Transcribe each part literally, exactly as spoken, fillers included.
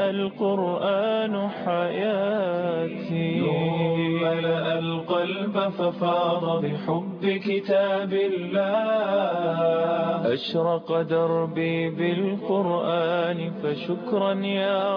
ملأ القرآن حياتي نور ملأ القلب ففاض بحب كتاب الله أشرق دربي بالقرآن فشكرا يا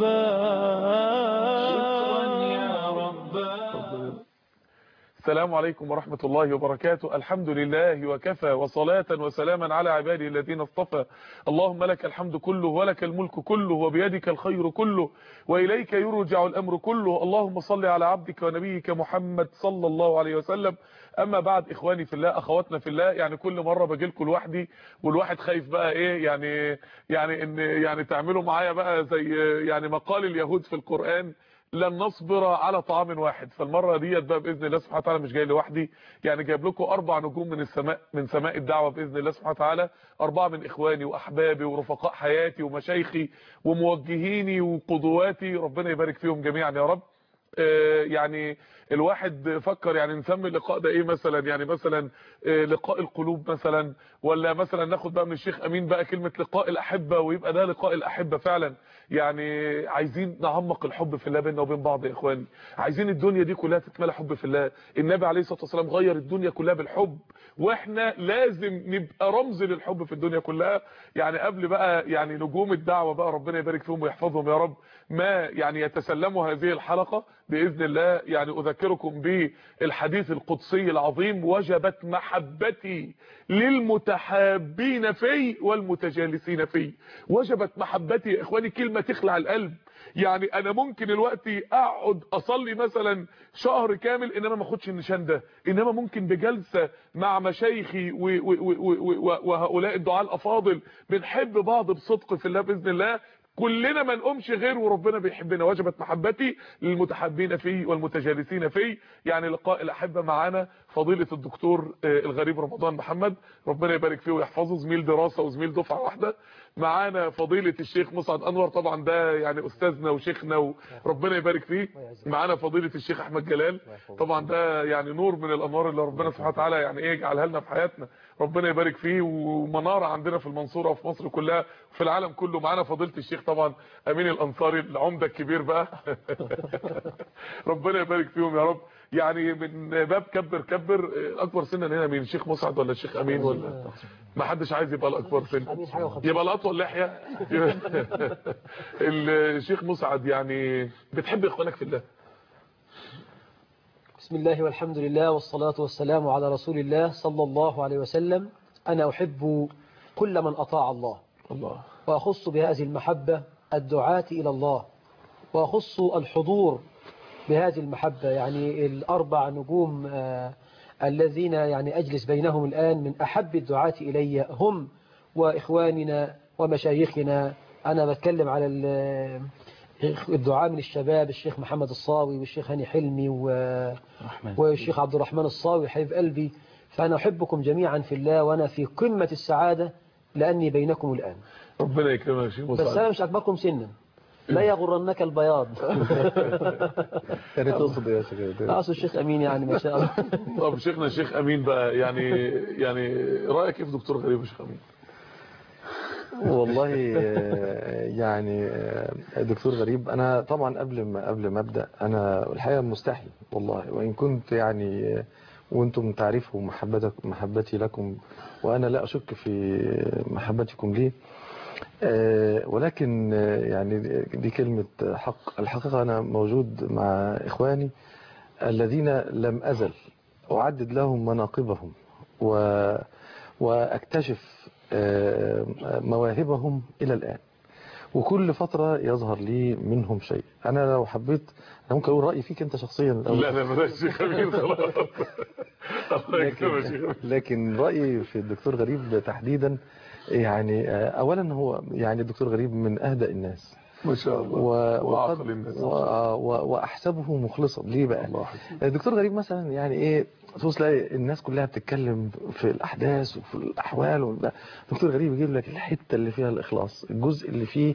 رباه شكرا يا رباه. السلام عليكم ورحمة الله وبركاته. الحمد لله وكفى وصلاة وسلاما على عباده الذين اصطفى. اللهم لك الحمد كله ولك الملك كله وبيدك الخير كله وإليك يرجع الأمر كله. اللهم صل على عبدك ونبيك محمد صلى الله عليه وسلم. أما بعد، إخواني في الله، أخواتنا في الله، يعني كل مرة بجيلكم لوحدي والواحد خايف بقى إيه يعني يعني إن يعني تعملوا معايا بقى زي يعني مقال اليهود في القرآن، لن نصبر على طعام واحد. فالمره ديت بقى باذن الله سبحانه وتعالى مش جاي لوحدي، يعني جايب لكم اربع نجوم من السماء، من سماء الدعوه باذن الله سبحانه وتعالى. اربعه من اخواني واحبابي ورفقاء حياتي ومشايخي وموجهيني وقدواتي، ربنا يبارك فيهم جميعا يا رب. آه يعني الواحد فكر يعني نسمي اللقاء ده ايه مثلا، يعني مثلا آه لقاء القلوب مثلا، ولا مثلا ناخد بقى من الشيخ امين بقى كلمة لقاء الاحبة ويبقى ده لقاء الاحبة فعلا. يعني عايزين نعمق الحب في الله بيننا وبين بعض يا اخواني، عايزين الدنيا دي كلها تتملى حب في الله. النبي عليه الصلاة والسلام غير الدنيا كلها بالحب، واحنا لازم نبقى رمز للحب في الدنيا كلها. يعني قبل بقى يعني نجوم الدعوة بقى ربنا يبارك فيهم ويحفظهم يا رب، ما يعني يتسلموا هذه الحلقة باذن الله، يعني اذكركم بالحديث القدسي العظيم: وجبت محبتي للمتحابين في والمتجالسين في. وجبت محبتي يا اخواني، كلمه تخلع القلب. يعني انا ممكن الوقت اقعد اصلي مثلا شهر كامل انما ما اخدش النشان ده، انما ممكن بجلسه مع مشايخي وهؤلاء الدعاء الافاضل بنحب بعض بصدق في الله باذن الله، كلنا ما نقومش غير وربنا بيحبنا. وجبت محبتي للمتحابين فيه والمتجالسين فيه. يعني لقاء الاحبه معانا فضيله الدكتور الغريب رمضان محمد، ربنا يبارك فيه ويحفظه، زميل دراسه وزميل دفعه واحده. معانا فضيله الشيخ مسعد انور، طبعا ده يعني استاذنا وشيخنا وربنا يبارك فيه. معانا فضيله الشيخ احمد جلال، طبعا ده يعني نور من الانوار اللي ربنا سبحانه وتعالى يعني ايه يجعلها لنا في حياتنا، ربنا يبارك فيه، ومناره عندنا في المنصوره وفي مصر كلها وفي العالم كله. معانا فضيله الشيخ طبعا امين الانصاري العمده الكبير بقى ربنا يبارك فيهم يا رب. يعني من باب كبر كبر، اكبر سنا هنا مين، الشيخ مسعد ولا الشيخ امين؟ ولا ما حدش عايز يبقى الاكبر سنا، يبقى الاطول لحيه الشيخ مسعد. يعني بتحب اخوانك في الله؟ بسم الله والحمد لله والصلاة والسلام على رسول الله صلى الله عليه وسلم. أنا أحب كل من أطاع الله الله وأخص بهذه المحبة الدعاة إلى الله، وأخص الحضور بهذه المحبة. يعني الأربع نجوم آه الذين يعني أجلس بينهم الآن من أحب الدعاة إلي هم وإخواننا ومشايخنا. أنا بتكلم على الدعاء من الشباب، الشيخ محمد الصاوي والشيخ هاني حلمي والشيخ عبد الرحمن الصاوي حبيب قلبي. فأنا أحبكم جميعا في الله، وأنا في قمة السعادة لأني بينكم الآن. ربنا يكرمك يا شيخ مسعد. بس أنا مش أكبركم سنا، لا يغرنك البياض. يعني تقصد يا شيخ؟ أقصد الشيخ أمين يعني ما شاء الله. طب شيخنا الشيخ أمين بقى، يعني يعني رأيك كيف دكتور غريب الشيخ أمين؟ والله يعني دكتور غريب، أنا طبعا قبل ما قبل ما أبدأ أنا الحقيقة مستحي والله، وإن كنت يعني وأنتم تعرفوا محبتك محبتي لكم، وأنا لا أشك في محبتكم لي، ولكن يعني دي كلمة حق. الحقيقة أنا موجود مع إخواني الذين لم أزل أعدد لهم مناقبهم و وأكتشف مواهبهم إلى الآن، وكل فترة يظهر لي منهم شيء. أنا لو حبيت أنا ممكن أقول رأيي فيك أنت شخصيا. لا لا بلاش شيخ أمين خلاص. لكن, لكن رأيي في الدكتور غريب تحديدا، يعني أولا هو يعني الدكتور غريب من أهدأ الناس ما شاء الله، وعقل الناس، وأحسبه مخلصا. ليه بقى؟ الدكتور غريب مثلا يعني إيه، تلاقي الناس كلها بتتكلم في الأحداث وفي الأحوال، الدكتور غريب يجيب لك الحتة اللي فيها الإخلاص، الجزء اللي فيه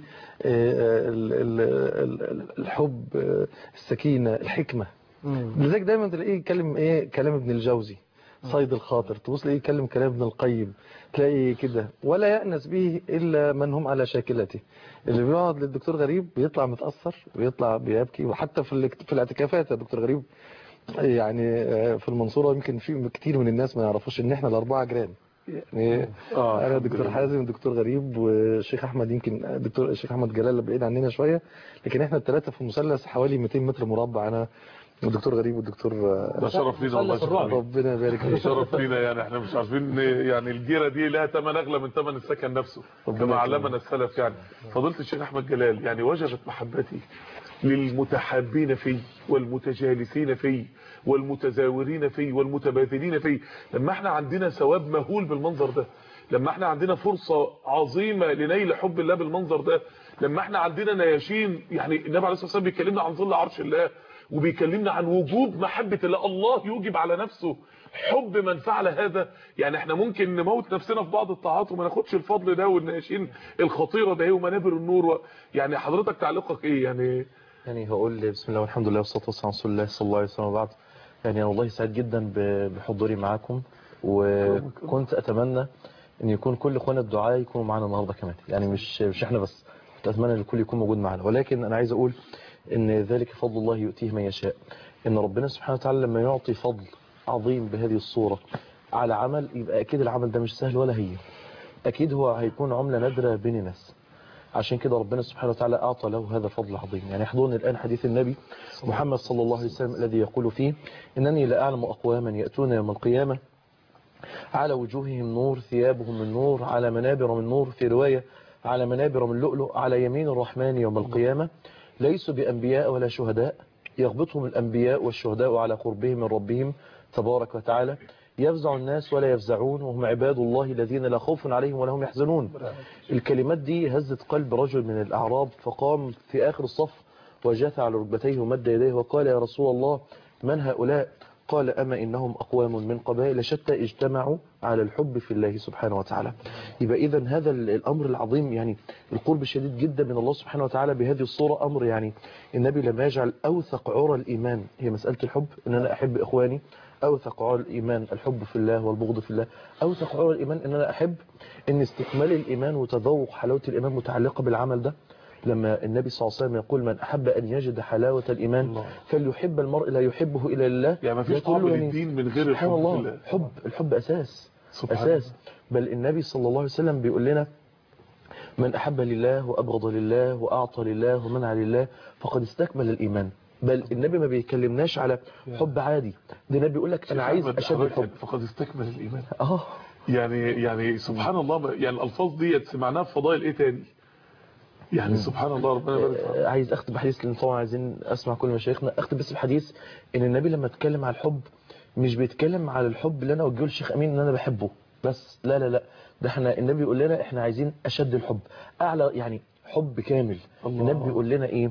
الحب، السكينة، الحكمة. لذلك دايما تلاقيه يتكلم إيه، كلام ابن الجوزي صيد الخاطر، تبص تلاقيه يتكلم كلام ابن القيم، تلاقي كده ولا يأنس به إلا من هم على شاكلته. اللي بيقعد للدكتور غريب بيطلع متأثر، بيطلع بيبكي. وحتى في في الاعتكافات يا دكتور غريب، يعني في المنصورة يمكن في كتير من الناس ما يعرفوش ان احنا الأربعة جيران. يعني آه انا دكتور حازم ودكتور غريب والشيخ احمد، يمكن دكتور الشيخ احمد جلال بعيد عننا شويه، لكن احنا الثلاثه في مثلث حوالي مئتين متر مربع، انا والدكتور غريب والدكتور. ده شرف لينا والله، ربنا يبارك فيك. شرف لينا. يعني احنا مش عارفين يعني الجيره دي لها ثمن اغلى من ثمن السكن نفسه كما علمنا السلف. يعني فضيله الشيخ احمد جلال، يعني وجبت محبتي للمتحابين فيه والمتجالسين فيه والمتزاورين فيه والمتبادلين فيه، لما احنا عندنا ثواب مهول بالمنظر ده، لما احنا عندنا فرصة عظيمة لنيل حب الله بالمنظر ده، لما احنا عندنا نياشين. يعني النبي عليه الصلاة والسلام بيكلمنا عن ظل عرش الله، وبيكلمنا عن وجوب محبة الله. الله يوجب على نفسه حب من فعل هذا. يعني احنا ممكن نموت نفسنا في بعض الطاعات وما ناخدش الفضل ده والنياشين الخطيرة ده ومنابر النور و... يعني حضرتك تعليقك ايه؟ يعني يعني هقول بسم الله والحمد لله والصلاه والسلام على رسول الله صلى الله عليه وسلم. وبعد، يعني انا والله سعيد جدا بحضوري معاكم، وكنت اتمنى ان يكون كل اخواننا الدعاء يكونوا معانا النهارده كمان، يعني مش مش احنا بس، اتمنى ان الكل يكون موجود معانا. ولكن انا عايز اقول ان ذلك فضل الله يؤتيه من يشاء، ان ربنا سبحانه وتعالى لما يعطي فضل عظيم بهذه الصوره على عمل، يبقى اكيد العمل ده مش سهل ولا هي، اكيد هو هيكون عمله نادره بين الناس. عشان كده ربنا سبحانه وتعالى أعطى له هذا فضل عظيم. يعني يحضرني الآن حديث النبي محمد صلى الله عليه وسلم الذي يقول فيه: إنني لا أعلم أقواما يأتون يوم القيامة على وجوههم نور، ثيابهم من نور، على منابر من نور، في رواية على منابر من لؤلؤ، على يمين الرحمن يوم القيامة، ليسوا بأنبياء ولا شهداء، يغبطهم الأنبياء والشهداء على قربهم من ربهم تبارك وتعالى، يفزع الناس ولا يفزعون، وهم عباد الله الذين لا خوف عليهم ولا هم يحزنون. الكلمات دي هزت قلب رجل من الأعراب، فقام في آخر الصف وجاث على ركبتيه ومد يديه وقال: يا رسول الله، من هؤلاء؟ قال: أما إنهم أقوام من قبائل شتى اجتمعوا على الحب في الله سبحانه وتعالى. يبقى إذن هذا الأمر العظيم، يعني القرب الشديد جدا من الله سبحانه وتعالى بهذه الصورة، أمر يعني النبي لما يجعل أوثق عرى الإيمان هي مسألة الحب، إن أنا أحب إخواني، أوثق عرى الإيمان الحب في الله والبغض في الله، أوثق عرى الإيمان إن أنا أحب إن استكمال الإيمان وتذوق حلاوة الإيمان متعلقة بالعمل ده. لما النبي صلى الله عليه وسلم يقول: من أحب أن يجد حلاوة الإيمان الله. فليحب المرء لا يحبه إلا لله. يعني ما فيش طعم للدين من غير الحب الله. في الله. حب الحب أساس أساس. بل النبي صلى الله عليه وسلم بيقول لنا: من أحب لله وأبغض لله وأعطى لله ومنع لله فقد استكمل الإيمان. بل النبي ما بيكلمناش على حب عادي، ده النبي يقول لك أنا عايز أشد الحب فقد استكمل الإيمان. اه يعني يعني سبحان الله، يعني الألفاظ دي سمعناها في فضائل إيه تاني؟ يعني سبحان الله، ربنا يبارك فيك. عايز اختم بحديث، لان طبعا عايزين اسمع كل مشايخنا. اختم بس بحديث ان النبي لما اتكلم على الحب مش بيتكلم على الحب اللي انا اوجهه للشيخ امين ان انا بحبه بس، لا لا لا، ده احنا النبي يقول لنا احنا عايزين اشد الحب، اعلى يعني حب كامل. الله. النبي يقول لنا ايه؟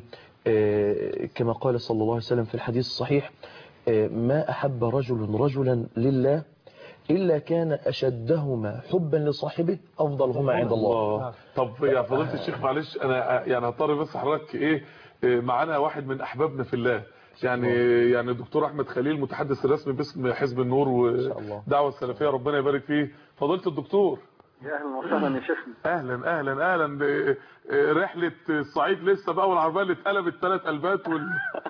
آه كما قال صلى الله عليه وسلم في الحديث الصحيح: آه ما احب رجل رجلا لله إلا كان أشدهما حبا لصاحبه أفضلهما عند الله. الله. طب يا فضيلة الشيخ معلش، أنا يعني هضطر بس حضرتك إيه، معانا واحد من أحبابنا في الله، يعني يعني الدكتور أحمد خليل، متحدث الرسمي باسم حزب النور ودعوة السلفية، ربنا يبارك فيه. فضيلة الدكتور، يا اهلا وسهلا يا شيخنا. اهلا اهلا اهلا. رحله الصعيد لسه بقى، والعربيه اللي اتقلبت ثلاث قلبات وال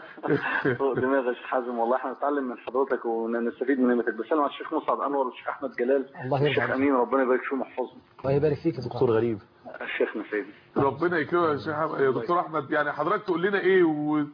دماغ يا شيخ حازم، والله احنا نتعلم من حضرتك ونستفيد من نعمتك. بسلم على الشيخ مصعب انور والشيخ احمد جلال والشيخ امين، ربنا يبارك فيهم ويحفظهم. الله يبارك فيك يا دكتور غريب. شيخنا سيدي ربنا يكرمك يا شيخ يا دكتور احمد. يعني حضرتك تقول لنا ايه و...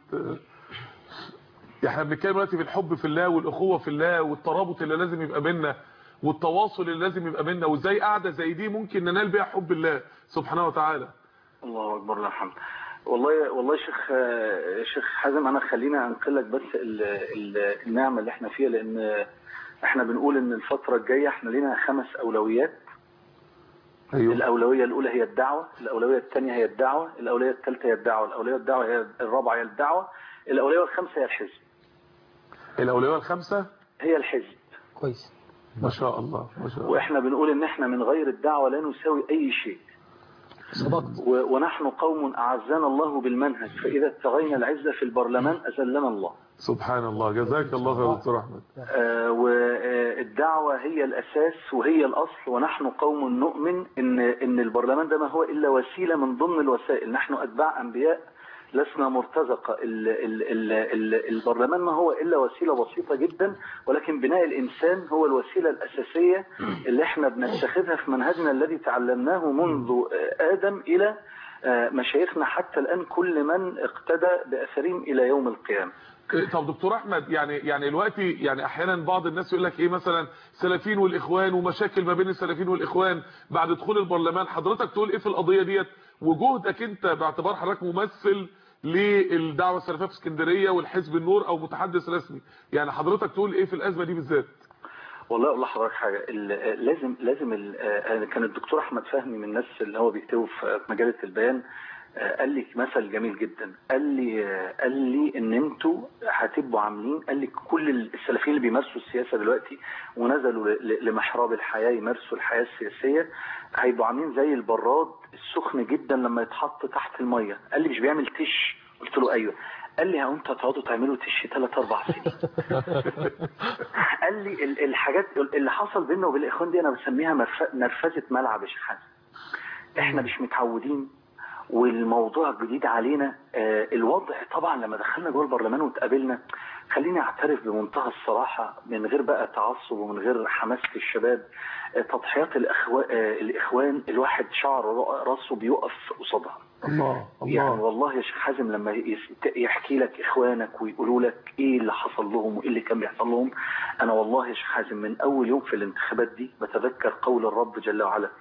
احنا بنتكلم دلوقتي في الحب في الله والاخوه في الله والترابط اللي لازم يبقى بيننا والتواصل اللي لازم يبقى بيننا، وازاي قاعده زي دي ممكن ننال بيها حب الله سبحانه وتعالى. الله اكبر، لا الحمد. والله والله شيخ شيخ حازم، انا خلينا انقلك بس ال ال النعمه اللي احنا فيها، لان احنا بنقول ان الفتره الجايه احنا لينا خمس اولويات. أيوة. الاولويه الاولى هي الدعوه، الاولويه الثانيه هي الدعوه، الاولويه الثالثه هي الدعوه، الاولويه الدعوه هي الرابعه هي الدعوه، الاولويه الخامسه هي الحزب. الاولويه الخامسه هي الحزب. كويس، ما شاء الله ما شاء الله. واحنا بنقول ان احنا من غير الدعوه لا نساوي اي شيء. صدقت. و- ونحن قوم أعزنا الله بالمنهج، فإذا ابتغينا العزة في البرلمان أذلنا الله. سبحان الله، جزاك الله يا دكتور احمد. آه، والدعوة هي الأساس وهي الأصل، ونحن قوم نؤمن إن إن البرلمان ده ما هو إلا وسيلة من ضمن الوسائل. نحن أتباع أنبياء لسنا مرتزقة. ال ال ال ال البرلمان ما هو إلا وسيلة بسيطة جدا، ولكن بناء الإنسان هو الوسيلة الأساسية اللي احنا بنتخذها في منهجنا الذي تعلمناه منذ آدم إلى مشايخنا حتى الآن، كل من اقتدى بأثرهم إلى يوم القيامة. طب دكتور احمد، يعني يعني دلوقتي يعني احيانا بعض الناس يقول لك ايه مثلا سلفيين والاخوان ومشاكل ما بين السلفيين والاخوان بعد دخول البرلمان، حضرتك تقول ايه في القضيه ديت؟ وجهدك انت باعتبار حضرتك ممثل للدعوه السلفيه في اسكندريه والحزب النور او متحدث رسمي، يعني حضرتك تقول ايه في الازمه دي بالذات؟ والله اقول لحضرتك حاجه، لازم لازم كان الدكتور احمد فهمي من الناس اللي هو بيكتبوا في مجله البيان قال لي مثل جميل جدا، قال لي قال لي ان انتوا هتبقوا عاملين، قال لي كل السلفيين اللي بيمارسوا السياسه دلوقتي ونزلوا لمحراب الحياه يمارسوا الحياه السياسيه هيبقوا عاملين زي البراد السخن جدا لما يتحط تحت الميه. قال لي مش بيعمل تش، قلت له ايوه. قال لي ها انتوا هتقعدوا تعملوا تش ثلاث اربع سنين. قال لي الحاجات اللي حصل بيننا وبين الاخوان دي انا بسميها نرفزه ملعب يا شيخ حسن. احنا مش متعودين والموضوع جديد علينا. آه الوضع طبعا لما دخلنا جوه البرلمان واتقابلنا، خليني اعترف بمنتهى الصراحه من غير بقى تعصب ومن غير حماسه الشباب، آه تضحيات الأخو... آه الاخوان الواحد شعر راسه بيقف قصادها. الله الله. يعني والله يا شيخ حازم لما يحكي لك اخوانك ويقولوا لك ايه اللي حصل لهم وايه اللي كان بيحصل لهم، انا والله يا شيخ حازم من اول يوم في الانتخابات دي بتذكر قول الرب جل وعلا: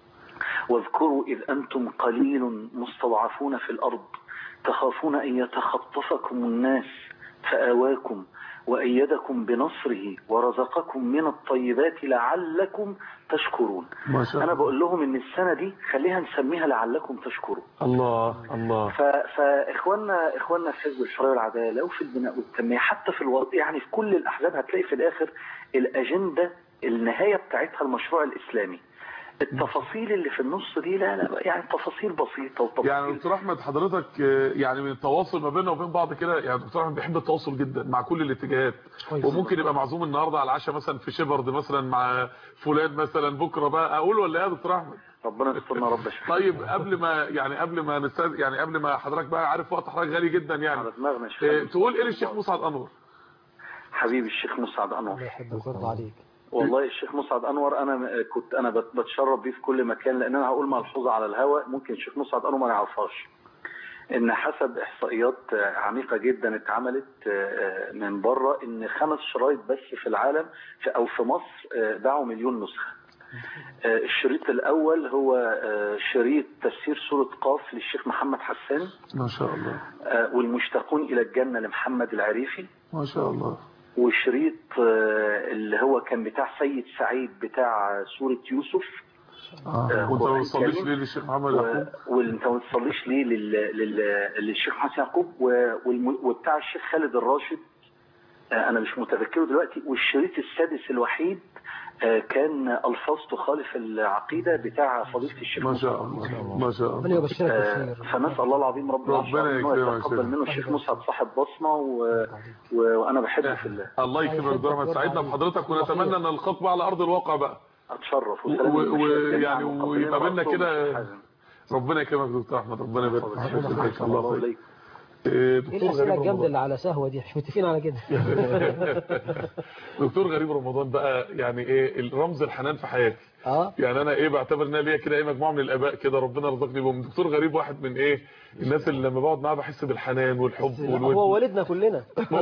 واذكروا إذ أنتم قليل مستضعفون في الأرض تخافون أن يتخطفكم الناس فآواكم وأيدكم بنصره ورزقكم من الطيبات لعلكم تشكرون. ما شاء الله. أنا بقول لهم إن السنة دي خليها نسميها لعلكم تشكرون. الله الله. فإخواننا إخواننا في حزب الحرية والعدالة وفي البناء والتنمية حتى في الوضع، يعني في كل الأحزاب هتلاقي في الآخر الأجندة النهاية بتاعتها المشروع الإسلامي. التفاصيل اللي في النص دي لا لا يعني تفاصيل بسيطه وتفاصيل. يعني دكتور احمد حضرتك يعني من التواصل ما بيننا وبين بعض كده، يعني دكتور احمد بيحب التواصل جدا مع كل الاتجاهات، وممكن يبقى معزوم النهارده على العشاء مثلا في شيبرد مثلا مع فلان مثلا بكره بقى، اقول ولا ايه يا دكتور احمد؟ ربنا يسترنا رب شيخ. طيب قبل ما يعني قبل ما نستاذ يعني قبل ما حضرتك بقى عارف وقت حضرتك غالي جدا يعني على دماغنا إيه تقول ايه للشيخ مسعد انور؟ حبيبي الشيخ مسعد انور الله يحبك ويرضى عليك. والله الشيخ مسعد انور انا كنت انا بتشرف بيه في كل مكان، لان انا هقول ملحوظه على الهواء ممكن الشيخ مسعد انور ما يعرفهاش، ان حسب احصائيات عميقه جدا اتعملت من بره ان خمس شرايط بس في العالم في او في مصر باعوا مليون نسخه. الشريط الاول هو شريط تفسير سوره قاف للشيخ محمد حسان ما شاء الله، والمشتاقون الى الجنه لمحمد العريفي ما شاء الله، وشريط اللي هو كان بتاع سيد سعيد بتاع سورة يوسف. اه وانت ما بتصليش ليه للشيخ محمد يعقوب؟ وانت ما بتصليش ليه للشيخ محمد يعقوب، وبتاع الشيخ خالد الراشد انا مش متذكره دلوقتي. والشريط السادس الوحيد كان الفاظ تخالف العقيده بتاع فضيله الشيخ. ما شاء الله ما شاء الله. ربنا يبشرك بالخير. فنسال الله العظيم رب العالمين انه يتقبل منه الشيخ مسعد صاحب بصمه و... و... وانا بحبه في الله. الله يكرمك دكتور احمد، سعدنا بحضرتك ونتمنى ان نلقاك بقى على ارض الواقع بقى. اتشرف ويعني ويبقى بينا كده. ربنا يكرمك دكتور احمد، ربنا يبارك فيك. الله يخليك. ايه الاسئله الجامده اللي على سهوه دي؟ مش متفقين على كده. دكتور غريب رمضان بقى يعني ايه رمز الحنان في حياتي. اه يعني انا ايه بعتبر ان ليا كده ايه مجموعه من الاباء كده ربنا رزقني بهم. دكتور غريب واحد من ايه الناس اللي لما بقعد معاه بحس بالحنان والحب والود. هو والدنا كلنا.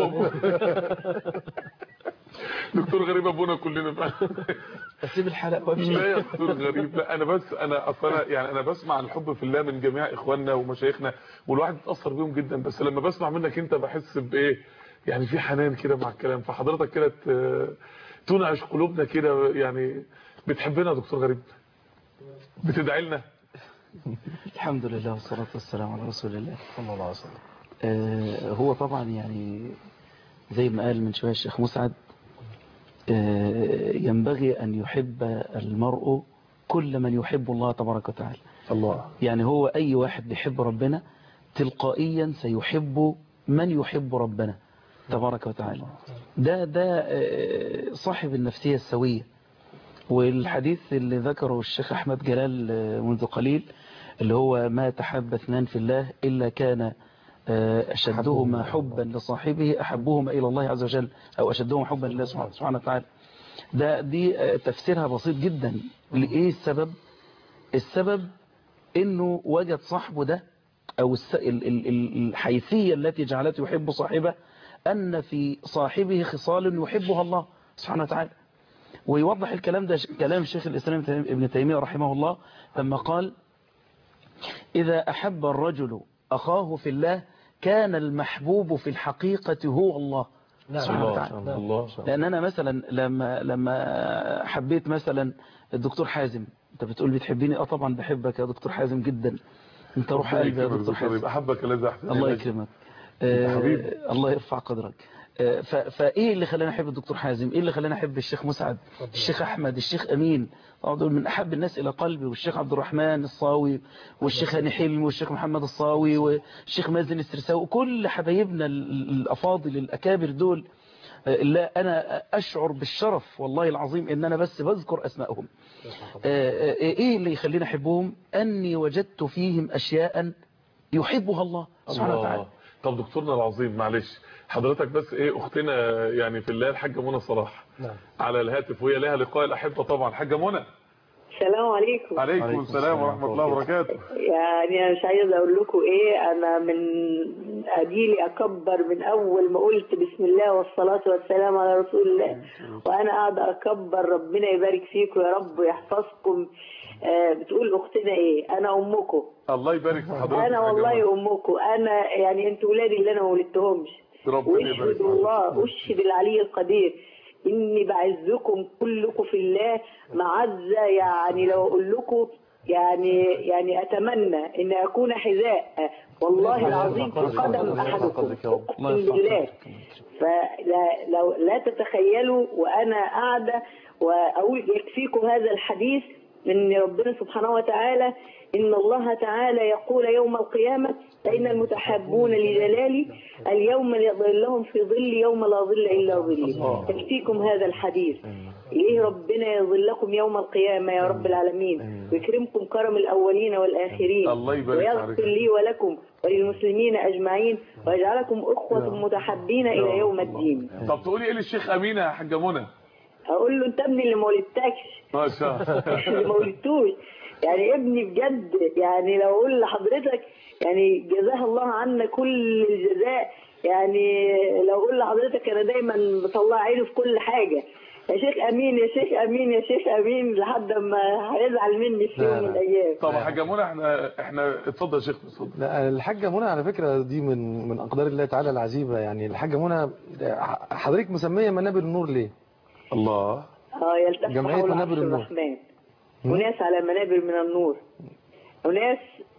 دكتور غريب ابونا كلنا بقى. اسيب الحلقه وامشي. لا يا دكتور غريب، لا انا بس انا اصلا يعني انا بسمع عن الحب في الله من جميع اخواننا ومشايخنا والواحد اتاثر بيهم جدا، بس لما بسمع منك انت بحس بايه يعني في حنان كده مع الكلام. فحضرتك كده تنعش قلوبنا كده، يعني بتحبنا يا دكتور غريب، بتدعي لنا. الحمد لله والصلاه والسلام على رسول الله صلى الله عليه وسلم. آه هو طبعا يعني زي ما قال من شويه الشيخ مسعد، آه ينبغي ان يحب المرء كل من يحب الله تبارك وتعالى. الله. يعني هو أي واحد بيحب ربنا تلقائيا سيحب من يحب ربنا تبارك وتعالى. ده ده صاحب النفسية السوية. والحديث اللي ذكره الشيخ أحمد جلال منذ قليل اللي هو ما تحب اثنان في الله إلا كان أشدهما حبا لصاحبه أحبهما إلى الله عز وجل أو أشدهما حبا لله سبحانه وتعالى. ده دي تفسيرها بسيط جدا. لإيه السبب؟ السبب إنه وجد صاحبه ده أو الحيثية التي جعلته يحب صاحبه أن في صاحبه خصال يحبها الله سبحانه وتعالى. ويوضح الكلام ده كلام شيخ الإسلام ابن تيمية رحمه الله لما قال إذا أحب الرجل أخاه في الله كان المحبوب في الحقيقة هو الله سبحانه وتعالى. الله. لأن أنا مثلا لما لما حبيت مثلا الدكتور حازم، أنت بتقول بتحبيني؟ أه طبعا بحبك يا دكتور حازم جدا، أنت روح قلبي يا دكتور حازم. أحبك الذي أحبك. الله يكرمك. آه الله يرفع قدرك. آه فإيه اللي خلاني أحب الدكتور حازم؟ إيه اللي خلاني أحب الشيخ مسعد، الشيخ أحمد، الشيخ أمين؟ دول من أحب الناس إلى قلبي، والشيخ عبد الرحمن الصاوي والشيخ هاني حلمي والشيخ محمد الصاوي والشيخ مازن السرساوي، كل حبايبنا الأفاضل الأكابر دول. لا أنا أشعر بالشرف والله العظيم إن أنا بس بذكر أسمائهم. إيه اللي يخليني أحبهم؟ أني وجدت فيهم أشياء يحبها الله سبحانه وتعالى. طب دكتورنا العظيم معلش حضرتك بس ايه اختنا يعني في الله الحاجه منى صلاح نعم على الهاتف وهي لها لقاء الاحبه طبعا. حاجه منى السلام عليكم. عليكم السلام ورحمه الله وبركاته. يعني انا مش عايزه اقول لكم ايه، انا من اديلي اكبر من اول ما قلت بسم الله والصلاه والسلام على رسول الله، وانا قاعده اكبر. ربنا يبارك فيكم يا رب ويحفظكم. آه بتقول اختنا ايه؟ انا امكم. الله يبارك في حضرتك. انا والله امكم، انا يعني انتوا ولادي اللي انا ما ولدتهمش. واشهد الله، اشهد العلي القدير اني بعزكم كلكم في الله معزه. يعني لو اقول لكم يعني يعني اتمنى ان اكون حذاء والله العظيم في قدم احدكم اقسم بالله. فلا لو لا تتخيلوا وانا قاعده واقول يكفيكم هذا الحديث ان ربنا سبحانه وتعالى إن الله تعالى يقول يوم القيامة فإن المتحبون لجلالي اليوم يظلهم في ظل يوم لا ظل إلا ظلي. يكفيكم هذا الحديث. إليه ربنا يظلكم يوم القيامة يا رب العالمين، ويكرمكم كرم الأولين والآخرين، ويغفر لي ولكم وللمسلمين أجمعين، ويجعلكم أخوة متحبين إلى يوم الدين. طب تقولي إيه للشيخ أمين يا حاجة منى؟ أقول له أنت ابني اللي ما ولدتكش. ما شاء الله. اللي ما ولدتوش يعني ابني بجد. يعني لو اقول لحضرتك يعني جزاه الله عنا كل الجزاء. يعني لو اقول لحضرتك انا دايما بطلع عينه في كل حاجه. يا شيخ امين يا شيخ امين يا شيخ امين لحد ما هيزعل مني في يوم من الايام. طب حاجه منى احنا احنا اتفضل يا شيخ. اتفضل. لا الحاجه منى على فكره دي من من اقدار الله تعالى العجيبه. يعني الحاجه منى حضرتك مسميه منابر النور ليه؟ الله. اه يلتف جمعيه منابر النور. الرحمن. وناس على منابر من النور، وناس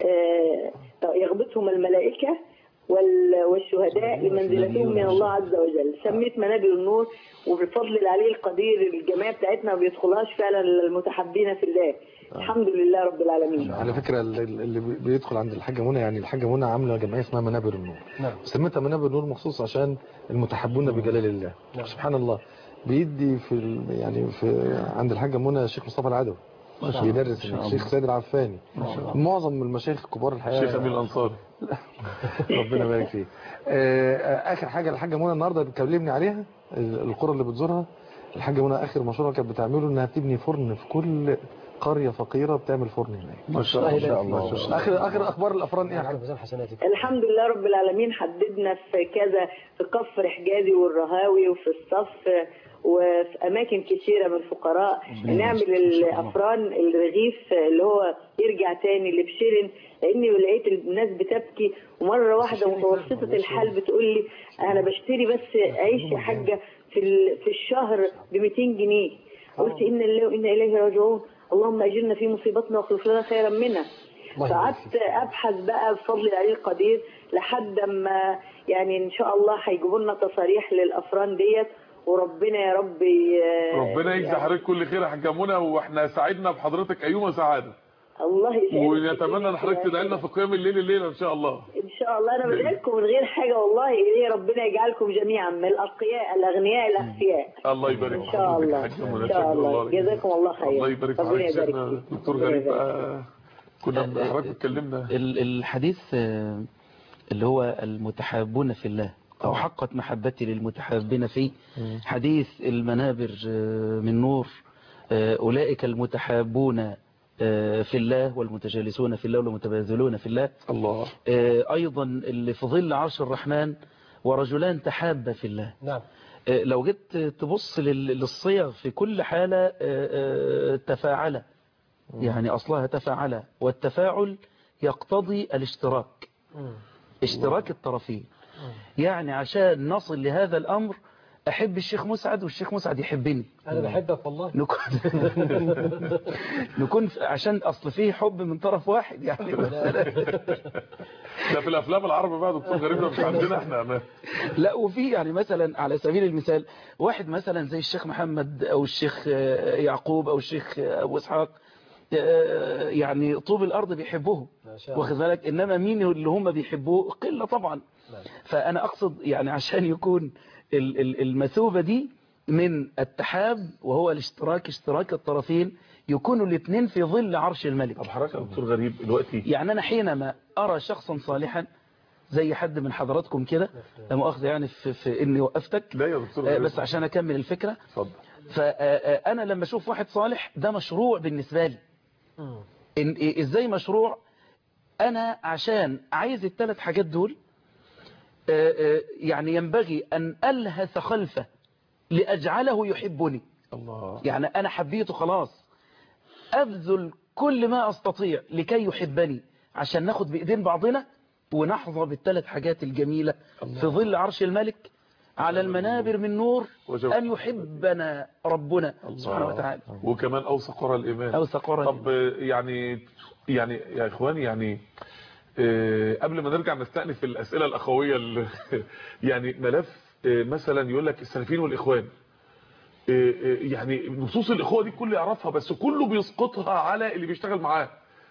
يغبطهم الملائكة والشهداء لمنزلتهم من الله عز وجل. سميت منابر النور، وبفضل العلي القدير الجماعة بتاعتنا ما بيدخلهاش فعلا المتحبين في الله. الحمد لله رب العالمين. على فكرة اللي بيدخل عند الحاجة منى يعني الحاجة منى عاملة جمعية اسمها منابر النور. نعم. سميتها منابر النور مخصوص عشان المتحبون بجلال الله. نعم. سبحان الله. بيدي في يعني في عند الحاجة منى الشيخ مصطفى العدوي بيدرس الشيخ سيد العفاني، معظم المشايخ الكبار الحقيقه. الشيخ امين الانصاري ربنا يبارك فيه. اخر حاجه الحاجه منى النهارده بتكلمني عليها القرى اللي بتزورها. الحاجه منى اخر مشروع كانت بتعمله انها تبني فرن في كل قريه فقيره بتعمل فرن هناك. ما شاء الله. اخر اخر اخبار الافران ايه؟ الحمد لله رب العالمين. حددنا في كذا في كفر حجازي والرهاوي وفي الصف وفي اماكن كثيره من الفقراء نعمل الافران الرغيف اللي هو يرجع تاني لبشرن. لاني لقيت الناس بتبكي، ومره واحده متوسطه الحال بتقول لي انا بشتري بس عيش يا حاجه في في الشهر ب مئتين جنيه. قلت ان الله وانا اليه راجعون، اللهم اجرنا في مصيبتنا واخلف لنا خيرا منها. فقعدت ابحث بقى بفضل العلي القدير لحد ما يعني ان شاء الله هيجيبوا لنا تصاريح للافران ديت، وربنا يا رب ربنا يجزي حضرتك كل خير يا حاجه منى، واحنا سعدنا بحضرتك ايوم سعاده. الله يسعدك. ونتمنى ان حضرتك تدعي لنا في قيام الليل الليله ان شاء الله. ان شاء الله انا بدعي لكم من غير حاجه والله، إيه ربنا يجعلكم جميعا من الاتقياء الاغنياء الاخفياء الله يبارك ان شاء الله. ان شاء الله جزاكم الله خير. الله يبارك في حضرتك شيخنا دكتور غريب. كنا حضرتك اتكلمنا الحديث اللي هو المتحابون في الله أو حقت محبتي للمتحابين فيه، حديث المنابر من نور، أولئك المتحابون في الله والمتجالسون في الله والمتبادلون في الله. الله. أيضا اللي في ظل عرش الرحمن ورجلان تحابا في الله. نعم. لو جيت تبص للصيغ في كل حالة تفاعل، يعني أصلها تفاعل، والتفاعل يقتضي الاشتراك، اشتراك الطرفين. يعني عشان نصل لهذا الأمر أحب الشيخ مسعد والشيخ مسعد يحبني. أنا بحبك والله. نكون, نكون عشان أصل فيه حب من طرف واحد يعني. ده في الأفلام العربي بقى دكتور غريب، ده مش عندنا احنا. لا، وفي يعني مثلا على سبيل المثال واحد مثلا زي الشيخ محمد أو الشيخ يعقوب أو الشيخ أبو إسحاق، يعني طوب الأرض بيحبوه، واخد بالك، إنما مين اللي هم بيحبوه؟ قلة طبعا. فأنا أقصد يعني عشان يكون المثوبة دي من التحاب وهو الاشتراك، اشتراك الطرفين، يكونوا الاثنين في ظل عرش الملك. طب حضرتك يا دكتور غريب دلوقتي، يعني أنا حينما أرى شخصا صالحا زي حد من حضراتكم كده، لا مؤاخذة يعني في, في إني وقفتك، لا يا دكتور غريب، بس عشان أكمل الفكرة. اتفضل. فأنا لما أشوف واحد صالح ده مشروع بالنسبة لي. إن إزاي مشروع؟ أنا عشان عايز الثلاث حاجات دول، يعني ينبغي أن ألهث خلفه لأجعله يحبني. الله. يعني أنا حبيته خلاص، أبذل كل ما أستطيع لكي يحبني، عشان ناخد بإيدين بعضنا ونحظى بالثلاث حاجات الجميلة الله. في ظل عرش الملك على المنابر من نور، أن يحبنا ربنا سبحانه وتعالى. وكمان أوثق قرى الإيمان. أوثق قرى الإيمان. طب يعني يعني يا إخواني، يعني أه قبل ما نرجع نستأنف في الأسئلة الأخوية يعني ملف أه مثلا يقول لك السلفيين والإخوان، أه يعني نصوص الإخوة دي كله يعرفها، بس كله بيسقطها على اللي بيشتغل معاه.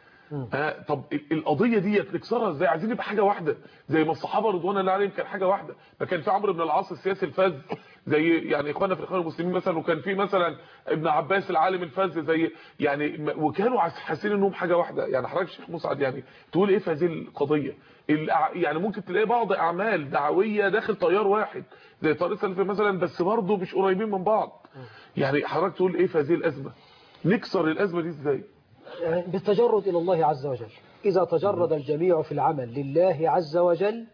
آه طب القضيه دي نكسرها ازاي؟ عايزين نبقى حاجه واحده زي ما الصحابه رضوان الله عليهم كان حاجه واحده. ما كان في عمرو بن العاص السياسي الفذ زي يعني اخواننا في الاخوان المسلمين مثلا، وكان في مثلا ابن عباس العالم الفذ زي يعني، وكانوا حاسين انهم حاجه واحده. يعني حضرتك الشيخ مسعد يعني تقول ايه في هذه القضيه؟ يعني ممكن تلاقي بعض اعمال دعويه داخل تيار واحد زي طريق السلفي مثلا، بس برضه مش قريبين من بعض. يعني حضرتك تقول ايه في هذه الازمه؟ نكسر الازمه دي ازاي؟ بالتجرد إلى الله عز وجل. إذا تجرد الجميع في العمل لله عز وجل،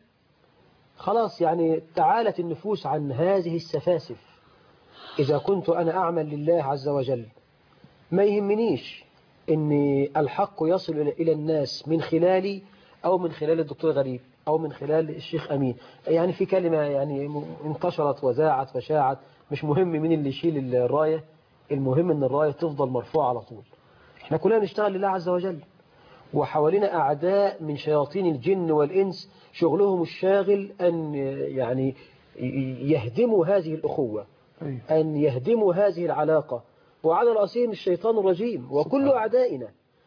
خلاص يعني تعالت النفوس عن هذه السفاسف. إذا كنت أنا أعمل لله عز وجل، ما يهمنيش أن الحق يصل إلى الناس من خلالي أو من خلال الدكتور غريب أو من خلال الشيخ أمين. يعني في كلمة يعني انتشرت وزاعت وشاعت، مش مهم مين اللي يشيل الراية، المهم أن الراية تفضل مرفوعة على طول. احنا كلنا نشتغل لله عز وجل، وحوالينا أعداء من شياطين الجن والإنس شغلهم الشاغل أن يعني يهدموا هذه الأخوة، أن يهدموا هذه العلاقة، وعلى رأسهم الشيطان الرجيم وكل أعدائنا.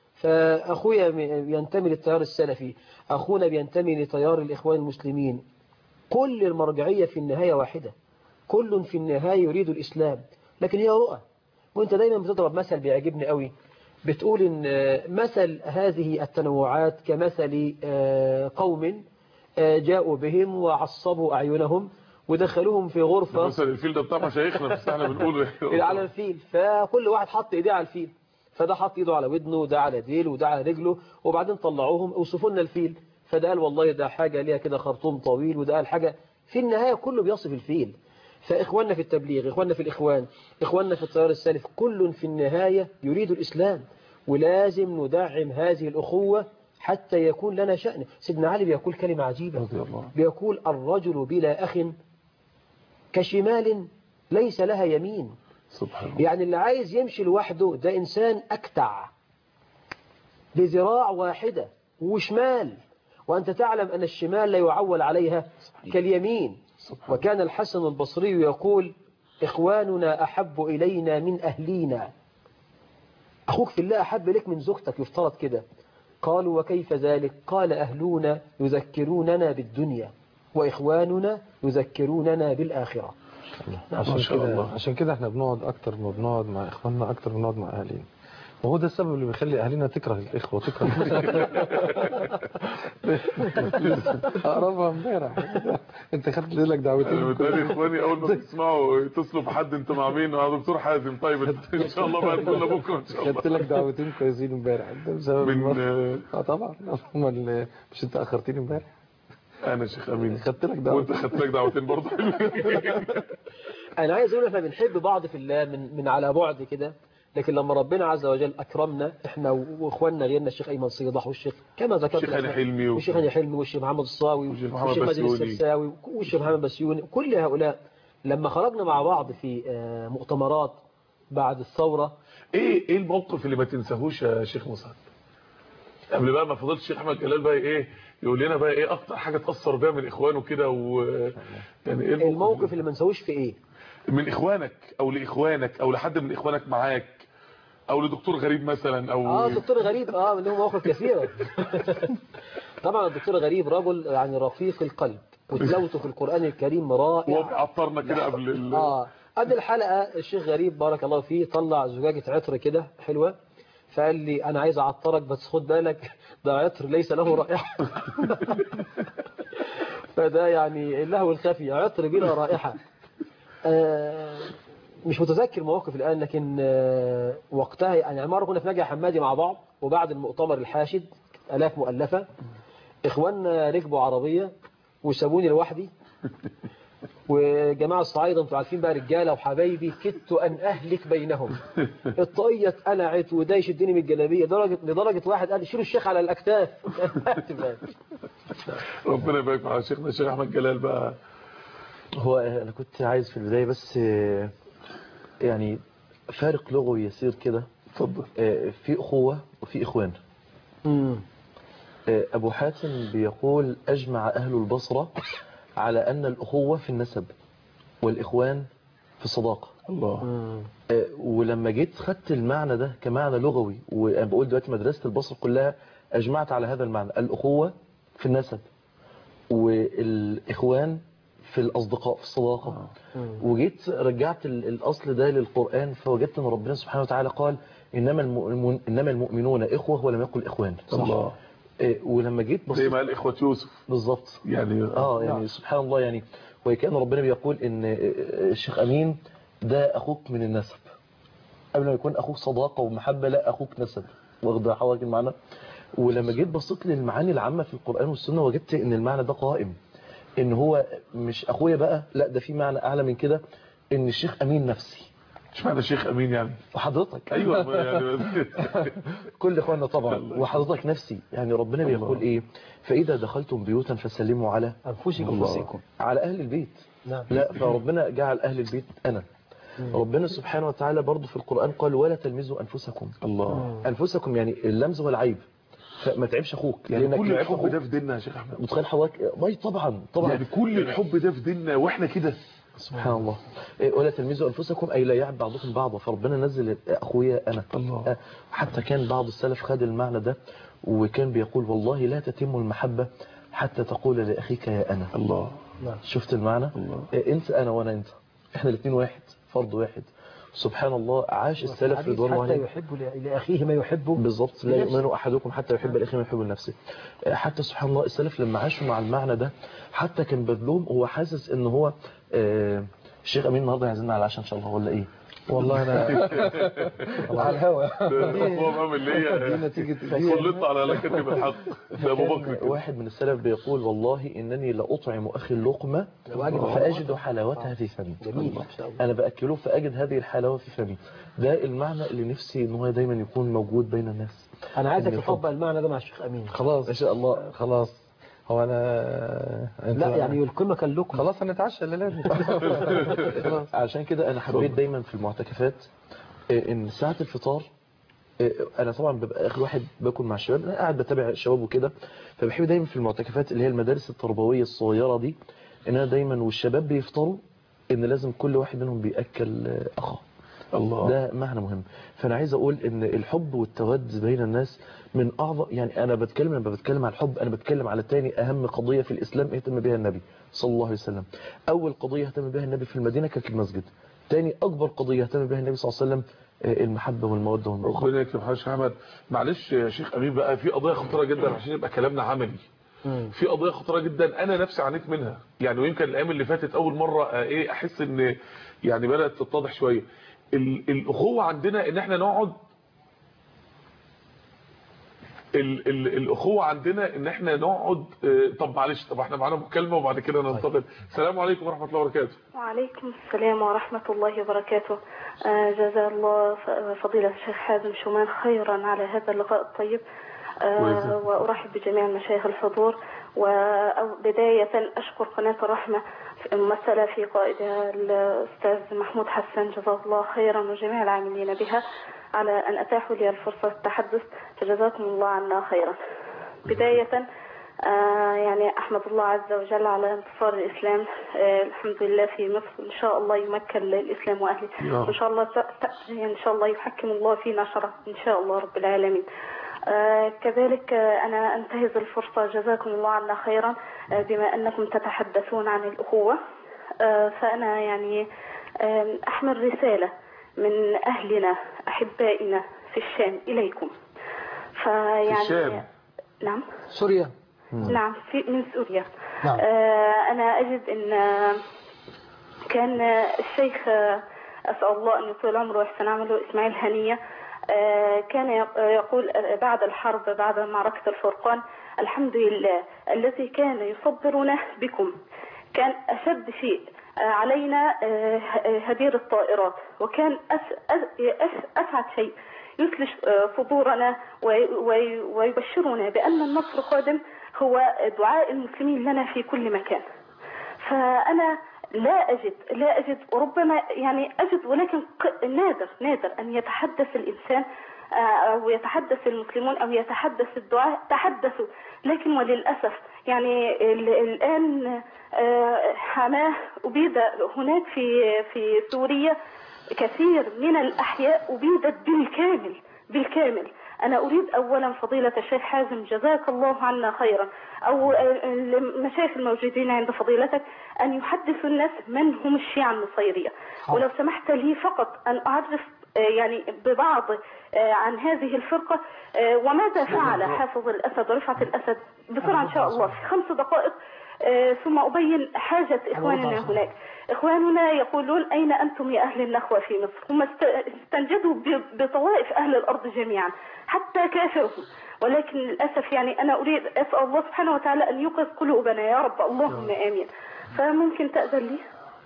فأخويا ينتمي للتيار السلفي، أخونا بينتمي لتيار الإخوان المسلمين، كل المرجعية في النهاية واحدة، كل في النهاية يريد الإسلام، لكن هي رؤى. وانت دايما بتضرب مثل بيعجبني قوي، بتقول إن مثل هذه التنوعات كمثل قوم جاءوا بهم وعصبوا أعينهم ودخلوهم في غرفة. مثل الفيل ده بتاع مشايخنا، بس احنا بنقول على الفيل، فكل واحد حط ايديه على الفيل، فده حط ايده على ودنه وده على ديله وده على رجله، وبعدين طلعوهم اوصفوا لنا الفيل، فده قال والله ده حاجة ليها كده خرطوم طويل، وده قال حاجة. في النهاية كله بيصف الفيل. فإخواننا في التبليغ، إخواننا في الإخوان، إخواننا في التيار السالف، كل في النهاية يريد الإسلام، ولازم ندعم هذه الأخوة حتى يكون لنا شأن. سيدنا علي بيقول كلمة عجيبة، بيقول الرجل بلا أخ كشمال ليس لها يمين. سبحان الله. يعني اللي عايز يمشي لوحده ده إنسان أكتع بذراع واحدة وشمال، وأنت تعلم أن الشمال لا يعول عليها كاليمين. وكان الحسن البصري يقول إخواننا أحب إلينا من أهلينا. أخوك في الله أحب إليك من زوجتك، يفترض كده. قالوا وكيف ذلك؟ قال أهلنا يذكروننا بالدنيا وإخواننا يذكروننا بالآخرة. عشان كده عشان كده احنا بنقعد اكتر ما بنقعد مع اخواننا اكتر ما بنقعد مع اهالينا، وهو ده السبب اللي بيخلي اهالينا تكره الاخوه تكره اقربها امبارح. انت خدت لك دعوتين. انا متهيألي اخواني اول ما بيسمعوا يتصلوا بحد انت مع مين؟ مع دكتور حازم. طيب ان شاء الله بقى نقول بكره ان شاء الله. خدت لك دعوتين كويسين امبارح ده بسبب من اه طبعا. هم مش انت اخرتني امبارح؟ انا شيخ امين خدت لك دعوتين. وانت خدت لك دعوتين برضه. أنا عايز أقول إحنا بنحب بعض في الله من من على بعد كده، لكن لما ربنا عز وجل أكرمنا إحنا وإخواننا غيرنا، الشيخ أيمن صيدح والشيخ كما ذكرت الشيخ هاني حلمي والشيخ هاني حلمي والشيخ محمد الصاوي والشيخ والشيخ محمد مجدي بسيوني السرساوي والشيخ محمد بسيوني، كل هؤلاء لما خرجنا مع بعض في مؤتمرات بعد الثورة. ايه ايه الموقف اللي ما تنساهوش يا شيخ مسعد؟ قبل بقى ما فضلت الشيخ احمد جلال بقى ايه يقول لنا بقى ايه اكتر حاجه تاثر بيها من اخوانه كده، و يعني ايه الموقف, الموقف اللي ما نساهوش في ايه؟ من اخوانك او لاخوانك او لحد من اخوانك معاك او لدكتور غريب مثلا او اه دكتور غريب اه له مواقف كثيره. طبعا الدكتور غريب رجل يعني رفيق القلب، وتلاوته في القرآن الكريم رائع. وعطرنا كده قبل ال... اه قبل الحلقه الشيخ غريب بارك الله فيه طلع زجاجه عطر كده حلوه، فقال لي انا عايز اعطرك بس خد بالك ده عطر ليس له رائحه. فده يعني اللهو الخفي، عطر بلا رائحه. آه مش متذكر مواقف الآن، لكن آه وقتها يعني مرة كنا في نجع حمادي مع بعض، وبعد المؤتمر الحاشد آلاف مؤلفة إخواننا ركبوا عربية وسابوني لوحدي، وجماعة الصعايدة انتوا عارفين بقى رجالة وحبايبي، كدت أن أهلك بينهم. الطاقية اتقلعت وده يشدني من الجلابية لدرجة لدرجة واحد قال لي شيلوا الشيخ على الأكتاف. ربنا يبارك مع شيخنا الشيخ أحمد جلال بقى. هو أنا كنت عايز في البداية بس يعني فارق لغوي يسير كده. اتفضل. في أخوة وفي إخوان. امم أبو حاتم بيقول أجمع أهل البصرة على أن الأخوة في النسب والإخوان في الصداقة. الله. ولما جيت خدت المعنى ده كمعنى لغوي، وأنا بقول دلوقتي مدرسة البصرة كلها أجمعت على هذا المعنى، الأخوة في النسب والإخوان في الأصدقاء في الصداقة. وجيت رجعت الأصل ده للقرآن، فوجدت أن ربنا سبحانه وتعالى قال إنما المؤمنون إنما المؤمنون إخوة ولم يقل إخوان. الله. ولما جيت زي ما قال إخوة يوسف بالظبط يعني اه يعني نعم. سبحان الله، يعني وكأن ربنا بيقول ان الشيخ أمين ده أخوك من النسب قبل ما يكون أخوك صداقة ومحبة، لا أخوك نسب. واخد حضرتك المعنى؟ ولما جيت بصيت للمعاني العامة في القرآن والسنة وجدت ان المعنى ده قائم، ان هو مش أخويا بقى، لا ده في معنى أعلى من كده، ان الشيخ أمين نفسي. مش معنى الشيخ أمين يعني وحضرتك أيوة يعني كل إخواننا طبعا وحضرتك نفسي. يعني ربنا بيقول إيه؟ فإذا دخلتم بيوتا فسلموا على أنفسكم على أهل البيت. نعم. لا فربنا جعل أهل البيت أنا. ربنا سبحانه وتعالى برضو في القرآن قال ولا تلمزوا أنفسكم. الله. أنفسكم يعني اللمز هو العيب، فما تعبش أخوك. يعني كل الحب ده في ديننا يا شيخ أحمد. متخيل حضرتك؟ باي طبعا طبعا يعني كل الحب ده في ديننا وإحنا كده. سبحان الله. ولا تلمزوا أنفسكم أي لا يعب بعضكم بعضا، فربنا نزل أخويا أنا. الله. حتى كان بعض السلف خد المعنى ده وكان بيقول والله لا تتم المحبة حتى تقول لأخيك يا أنا. الله. شفت المعنى؟ الله. أنت أنا وأنا أنت، إحنا الاثنين واحد، فرد واحد. سبحان الله. عاش السلف رضوان الله عليهم حتى يحب لأخيه ما يحبه بالضبط. لا يؤمن أحدكم حتى يحب لأخيه ما يحب لنفسه. حتى سبحان الله السلف لما عاشوا مع المعنى ده حتى كان بدلهم هو حاسس إن هو آه الشيخ أمين النهارده يعزمنا على العشاء إن شاء الله ولا إيه؟ والله أنا على الهوا هو اللي هي نتيجة سلطت على لكتب الحق. ده أبو بكر. واحد من السلف بيقول والله إنني لأطعم أخي اللقمة فأجد حلاوتها في فمي. أنا بأكله فأجد هذه الحلاوة في فمي. ده المعنى اللي نفسي إن هو دايما يكون موجود بين الناس. أنا عايزك تطبق المعنى ده مع الشيخ أمين. خلاص إن شاء الله. خلاص. هو أنا لا يعني يلقمك اللقمة. خلاص هنتعشى الليلة. عشان كده أنا حبيت دايما في المعتكفات إن ساعة الفطار أنا طبعا ببقى آخر واحد باكل مع الشباب، أنا قاعد بتابع الشباب وكده، فبحب دايما في المعتكفات اللي هي المدارس التربوية الصغيرة دي إن أنا دايما والشباب بيفطروا ان لازم كل واحد منهم بيأكل اخاه. الله. ده معنى مهم. فانا عايز اقول ان الحب والتود بين الناس من اعظم، يعني انا بتكلم لما بتكلم عن الحب انا بتكلم على تاني اهم قضيه في الاسلام اهتم بها النبي صلى الله عليه وسلم. اول قضيه اهتم بها النبي في المدينه كانت المسجد. تاني اكبر قضيه اهتم بها النبي صلى الله عليه وسلم المحبه والموده والمخاطره. ربنا يكرم حضرتك يا احمد. معلش يا شيخ امين بقى، في قضيه خطيره جدا عشان يبقى كلامنا عملي. في قضيه خطيره جدا انا نفسي عانيت منها، يعني ويمكن الايام اللي فاتت اول مره ايه احس ان يعني بدات تتضح شويه. الاخوه عندنا ان احنا نقعد ال ال الاخوه عندنا ان احنا نقعد. طب معلش، طب احنا معانا مكالمه وبعد كده ننتقل. السلام عليكم ورحمه الله وبركاته. وعليكم السلام ورحمه الله وبركاته. آه جزا الله فضيله الشيخ حازم شومان خيرا على هذا اللقاء الطيب. آه وارحب بجميع المشايخ الحضور. وبدايه اشكر قناه الرحمه ممثله في قائدها الاستاذ محمود حسن جزاه الله خيرا وجميع العاملين بها على أن أتاحوا لي الفرصة التحدث، فجزاكم الله عنا خيرا. بداية آه يعني أحمد الله عز وجل على انتصار الإسلام. آه الحمد لله في مصر، إن شاء الله يمكن الإسلام وأهله، وإن شاء الله يعني إن شاء الله يحكم الله في نشره إن شاء الله رب العالمين. آه كذلك آه أنا أنتهز الفرصة جزاكم الله عنا خيرا آه بما أنكم تتحدثون عن الأخوة. آه فأنا يعني آه أحمل رسالة من أهلنا أحبائنا في الشام إليكم. فيعني في الشام. نعم سوريا. نعم في من سوريا. نعم. آه أنا أجد أن كان الشيخ أسأل الله أن يطول عمره ويحسن عمله إسماعيل هنية آه كان يقول بعد الحرب بعد معركة الفرقان: الحمد لله الذي كان يصبرنا بكم. كان أشد شيء علينا هدير الطائرات، وكان أسعد شيء يثلج صدورنا ويبشرنا بأن النصر قادم هو دعاء المسلمين لنا في كل مكان. فأنا لا أجد لا أجد وربما يعني أجد ولكن نادر نادر أن يتحدث الإنسان أو يتحدث المسلمون أو يتحدث الدعاء. تحدثوا، لكن وللأسف يعني الآن حماه أبيد هناك في في سوريا كثير من الأحياء أبيدت بالكامل بالكامل. أنا أريد أولا فضيلة الشيخ حازم جزاك الله عنا خيرا، أو المشايخ الموجودين عند فضيلتك، أن يحدثوا الناس من هم الشيعة النصيرية. ولو سمحت لي فقط أن أعرف يعني ببعض عن هذه الفرقة وماذا فعل حافظ الأسد ورفعت الأسد بسرعة إن شاء الله في خمس دقائق، ثم أبين حاجة إخواننا هناك. إخواننا يقولون: أين أنتم يا أهل النخوة في مصر؟ هم استنجدوا بطوائف أهل الأرض جميعا حتى كافرهم، ولكن للأسف يعني أنا أريد أسأل الله سبحانه وتعالى أن يوقظ قلوبنا يا رب، اللهم آمين. فممكن تأذن لي؟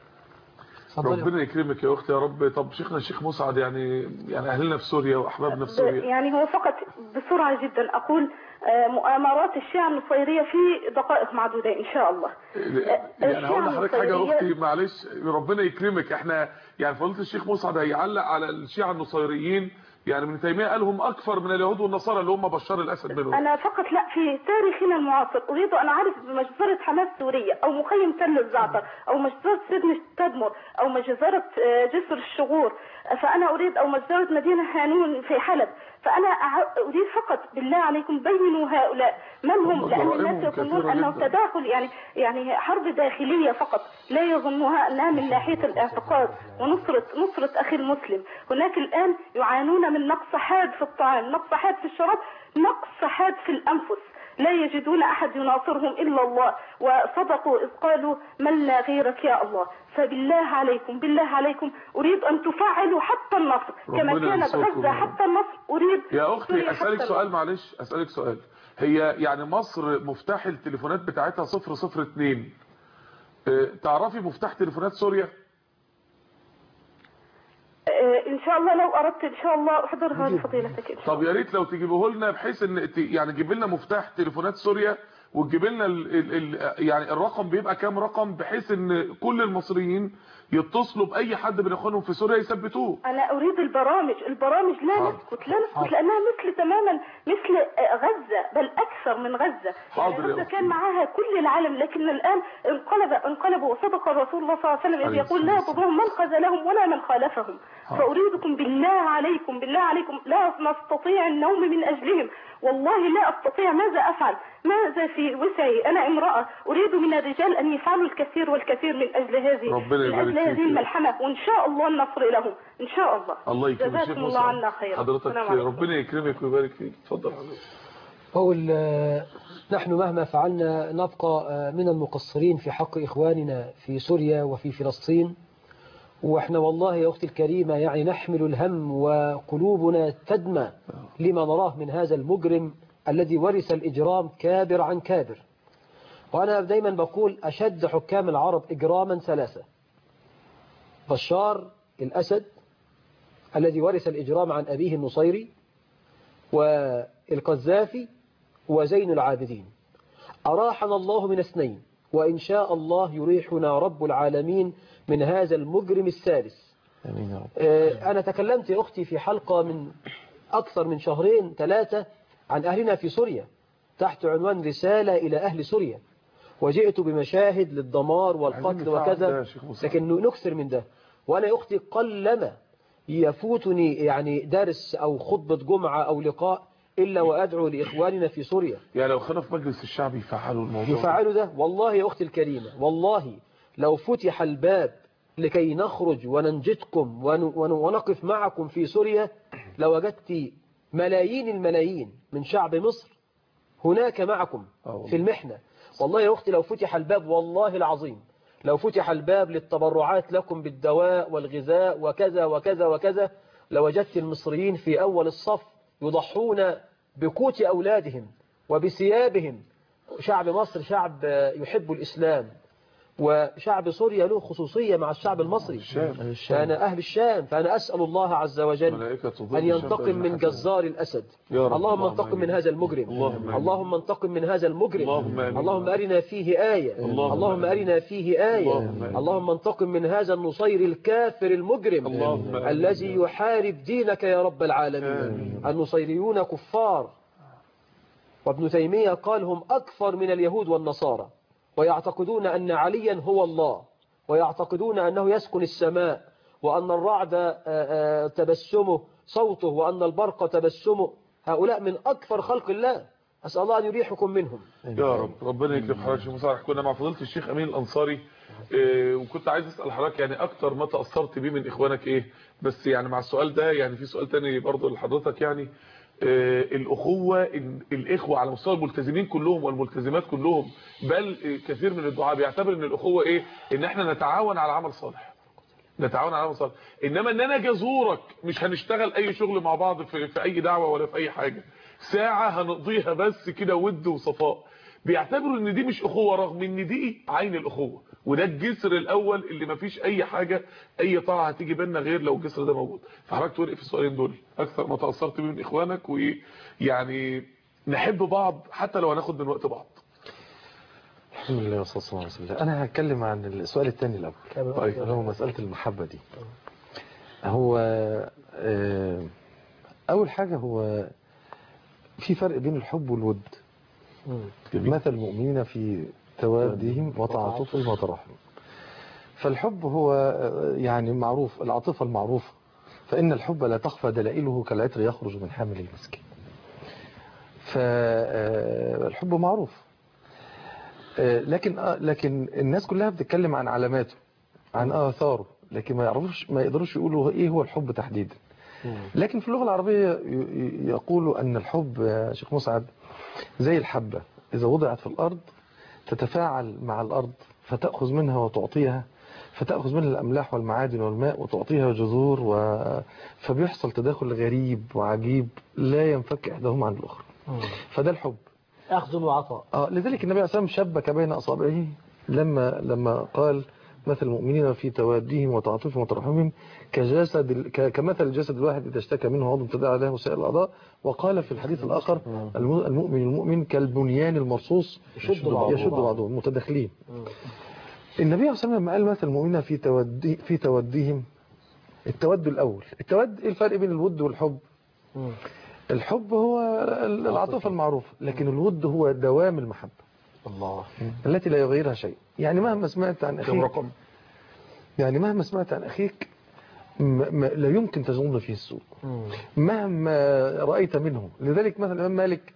ربنا يكرمك يا اختي يا رب. طب شيخنا الشيخ مسعد، يعني يعني اهلنا في سوريا واحبابنا في سوريا، يعني هو فقط بسرعه جدا اقول مؤامرات الشيعة النصيرية في دقائق معدودة ان شاء الله. يعني هقول لحضرتك حاجه يا اختي معلش، ربنا يكرمك. احنا يعني فضيله الشيخ مسعد هيعلق على الشيعة النصيريين، يعني ابن تيميه قال هم اكثر من اليهود والنصارى اللي هم بشار الاسد منهم. انا فقط لا، في تاريخنا المعاصر اريد ان اعرف بمجزره حماس سوريا او مخيم تل الزعتر او مجزره سجن تدمر او مجزره جسر الشغور، فانا اريد او مجزره مدينه هانون في حلب. فانا اريد فقط بالله عليكم بينوا هؤلاء من هم، لان الناس يظنون انه تداخل يعني يعني حرب داخليه فقط، لا يظنوها انها من ناحيه الاعتقاد ونصره نصره اخي المسلم. هناك الان يعانون من نقص حاد في الطعام، نقص حاد في الشراب، نقص حاد في الانفس، لا يجدون احد يناصرهم الا الله. وصدقوا اذ قالوا من لا غيرك يا الله. فبالله عليكم بالله عليكم اريد ان تفعلوا حتى النصر كما كانت غزه حتى النصر. اريد يا اختي اسالك سؤال، معلش اسالك سؤال. هي يعني مصر مفتاح التليفونات بتاعتها صفر صفر اتنين، تعرفي مفتاح تليفونات سوريا؟ ان شاء الله لو اردت ان شاء الله احضرها لفضيلتك. طب يا ريت لو تجيبوه لنا، بحيث ان يعني تجيب لنا مفتاح تليفونات سوريا وتجيب لنا ال ال ال يعني الرقم بيبقى كام رقم، بحيث ان كل المصريين يتصلوا باي حد من اخوانهم في سوريا يثبتوه. انا اريد البرامج البرامج لا حاضر. نسكت لا نسكت لانها مثل تماما مثل غزه بل اكثر من غزه. يعني غزه كان معاها كل العالم لكن الان انقلب انقلبوا وصدق رسول الله صلى الله عليه وسلم اذ يقول لا يضرهم من خذلهم ولا من خالفهم. فاريدكم بالله عليكم بالله عليكم لا نستطيع النوم من اجلهم والله لا استطيع ماذا افعل ماذا في وسعي انا امراه اريد من الرجال ان يفعلوا الكثير والكثير من اجل هذه من اجل هذه الملحمه وان شاء الله النصر لهم ان شاء الله. الله يكرمك جزاكم الله عنا خيرا. حضرتك ربنا يكرمك ويبارك فيك. اتفضل حضرتك. أقول نحن مهما فعلنا نبقى من المقصرين في حق إخواننا في سوريا وفي فلسطين وإحنا والله يا أختي الكريمة يعني نحمل الهم وقلوبنا تدمى لما نراه من هذا المجرم الذي ورث الإجرام كابر عن كابر. وأنا دايما بقول أشد حكام العرب إجراما ثلاثة: بشار الأسد الذي ورث الإجرام عن أبيه النصيري والقذافي وزين العابدين. أراحنا الله من اثنين وإن شاء الله يريحنا رب العالمين من هذا المجرم الثالث. أنا تكلمت يا أختي في حلقة من أكثر من شهرين ثلاثة عن أهلنا في سوريا تحت عنوان رسالة إلى أهل سوريا وجئت بمشاهد للدمار والقتل وكذا لكن نكثر من ده. وأنا يا أختي قلما يفوتني يعني درس أو خطبة جمعة أو لقاء إلا وأدعو لإخواننا في سوريا. يعني لو خلوا في مجلس الشعب يفعلوا الموضوع يفعلوا ده والله يا أختي الكريمة والله لو فتح الباب لكي نخرج وننجدكم ونقف معكم في سوريا لوجدت ملايين الملايين من شعب مصر هناك معكم في المحنة. والله يا أختي لو فتح الباب والله العظيم لو فتح الباب للتبرعات لكم بالدواء والغذاء وكذا وكذا وكذا لوجدت المصريين في أول الصف يضحون بقوت أولادهم وبثيابهم. شعب مصر شعب يحب الإسلام وشعب سوريا له خصوصية مع الشعب المصري فأنا أهل الشام فأنا أسأل الله عز وجل أن ينتقم من جزار الأسد. اللهم انتقم من هذا المجرم اللهم انتقم من هذا المجرم اللهم أرنا فيه آية اللهم أرنا فيه آية اللهم انتقم من هذا النصير الكافر المجرم الذي يحارب دينك يا رب العالمين. النصيريون كفار وابن تيمية قال هم أكثر من اليهود والنصارى ويعتقدون أن عليا هو الله ويعتقدون أنه يسكن السماء وأن الرعد تبسمه صوته وأن البرق تبسمه. هؤلاء من أكثر خلق الله أسأل الله أن يريحكم منهم يا رب. ربنا يكرم حضرتك يا مصالح. كنا مع فضيلة الشيخ أمين الأنصاري إيه وكنت عايز أسأل حضرتك يعني أكتر ما تأثرت بيه من إخوانك إيه بس يعني مع السؤال ده يعني في سؤال تاني برضه لحضرتك يعني آه الأخوة الإخوة على مستوى الملتزمين كلهم والملتزمات كلهم بل كثير من الدعاء بيعتبر ان الأخوة إيه ان احنا نتعاون على عمل صالح نتعاون على عمل صالح إنما ان انا اجي ازورك مش هنشتغل أي شغل مع بعض في, في أي دعوة ولا في أي حاجة ساعة هنقضيها بس كده ود وصفاء. بيعتبروا ان دي مش أخوة رغم ان دي عين الأخوة وده الجسر الأول اللي مفيش أي حاجة أي طاعة هتيجي بينا غير لو الجسر ده موجود. فحضرتك تقول ايه في السؤالين دول أكثر ما تأثرت بيه من إخوانك وإيه يعني نحب بعض حتى لو هناخد من وقت بعض. الحمد لله والصلاة والسلام على رسول الله. أنا هتكلم عن السؤال الثاني الأول طيب هو مسألة المحبة دي. هو أول حاجة هو في فرق بين الحب والود. مثل المؤمنين في توادهم وتعاطفهم وتراحمهم. فالحب هو يعني معروف العاطفة المعروفة فإن الحب لا تخفى دلائله كالعطر يخرج من حامل المسك. فالحب معروف لكن لكن الناس كلها بتتكلم عن علاماته عن آثاره لكن ما يعرفوش ما يقدروش يقولوا ايه هو الحب تحديدا. لكن في اللغة العربية يقولوا أن الحب يا شيخ مسعد زي الحبة إذا وضعت في الأرض تتفاعل مع الأرض فتأخذ منها وتعطيها فتأخذ منها الأملاح والمعادن والماء وتعطيها جذور و... فبيحصل تداخل غريب وعجيب لا ينفك إحداهما عن الأخرى. فده الحب أخذ وعطاء. آه لذلك النبي عليه الصلاة والسلام شبك بين أصابعه لما لما قال مثل المؤمنين في توادهم وتعاطفهم وترحمهم كجسد كمثل الجسد الواحد إذا اشتكى منه عضو تداعى له سائر الأعضاء. وقال في الحديث الآخر المؤمن المؤمن كالبنيان المرصوص يشد بعضه متداخلين. النبي عليه الصلاة والسلام لما قال مثل المؤمنين في تودي في توديهم، التود الأول، التود إيه الفرق بين الود والحب؟ الحب هو العاطفة المعروفة، لكن الود هو دوام المحبة الله التي لا يغيرها شيء. يعني مهما سمعت عن أخيك رقم يعني مهما سمعت عن أخيك لا يمكن تظن فيه السوء مهما رأيت منه. لذلك مثلا الإمام مالك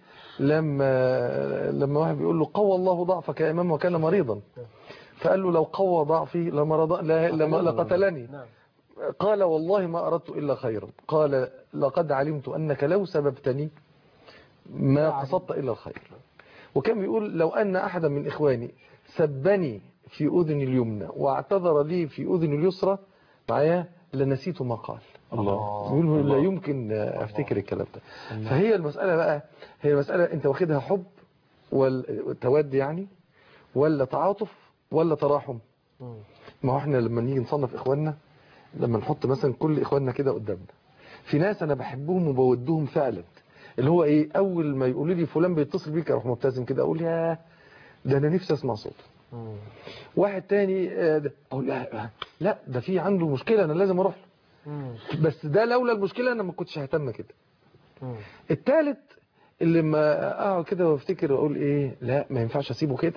لما لما واحد بيقول له قوى الله ضعفك يا إمام وكان مريضا، فقال له لو قوى ضعفي لمرض لما لقتلني، قال والله ما أردت إلا خيرا، قال لقد علمت أنك لو سببتني ما قصدت إلا الخير. وكان بيقول لو أن أحدا من إخواني سبني في أذني اليمنى واعتذر لي في أذني اليسرى معايا لنسيت ما قال. الله يقول لا يمكن أفتكر الكلام ده. فهي المسألة بقى هي المسألة أنت واخدها حب والتود يعني، ولا تعاطف، ولا تراحم. ما هو احنا لما نيجي نصنف إخواننا، لما نحط مثلا كل إخواننا كده قدامنا، في ناس أنا بحبهم وبودهم فعلا، اللي هو إيه، أول ما يقولوا لي فلان بيتصل بيك أروح مبتسم كده أقول يا ده أنا نفسي أسمع صوته. واحد تاني أقول لا لا ده في عنده مشكلة أنا لازم أروح له، بس ده لولا المشكلة أنا ما كنتش ههتم كده. التالت اللي ما أقعد كده وافتكر وأقول إيه لا ما ينفعش أسيبه كده.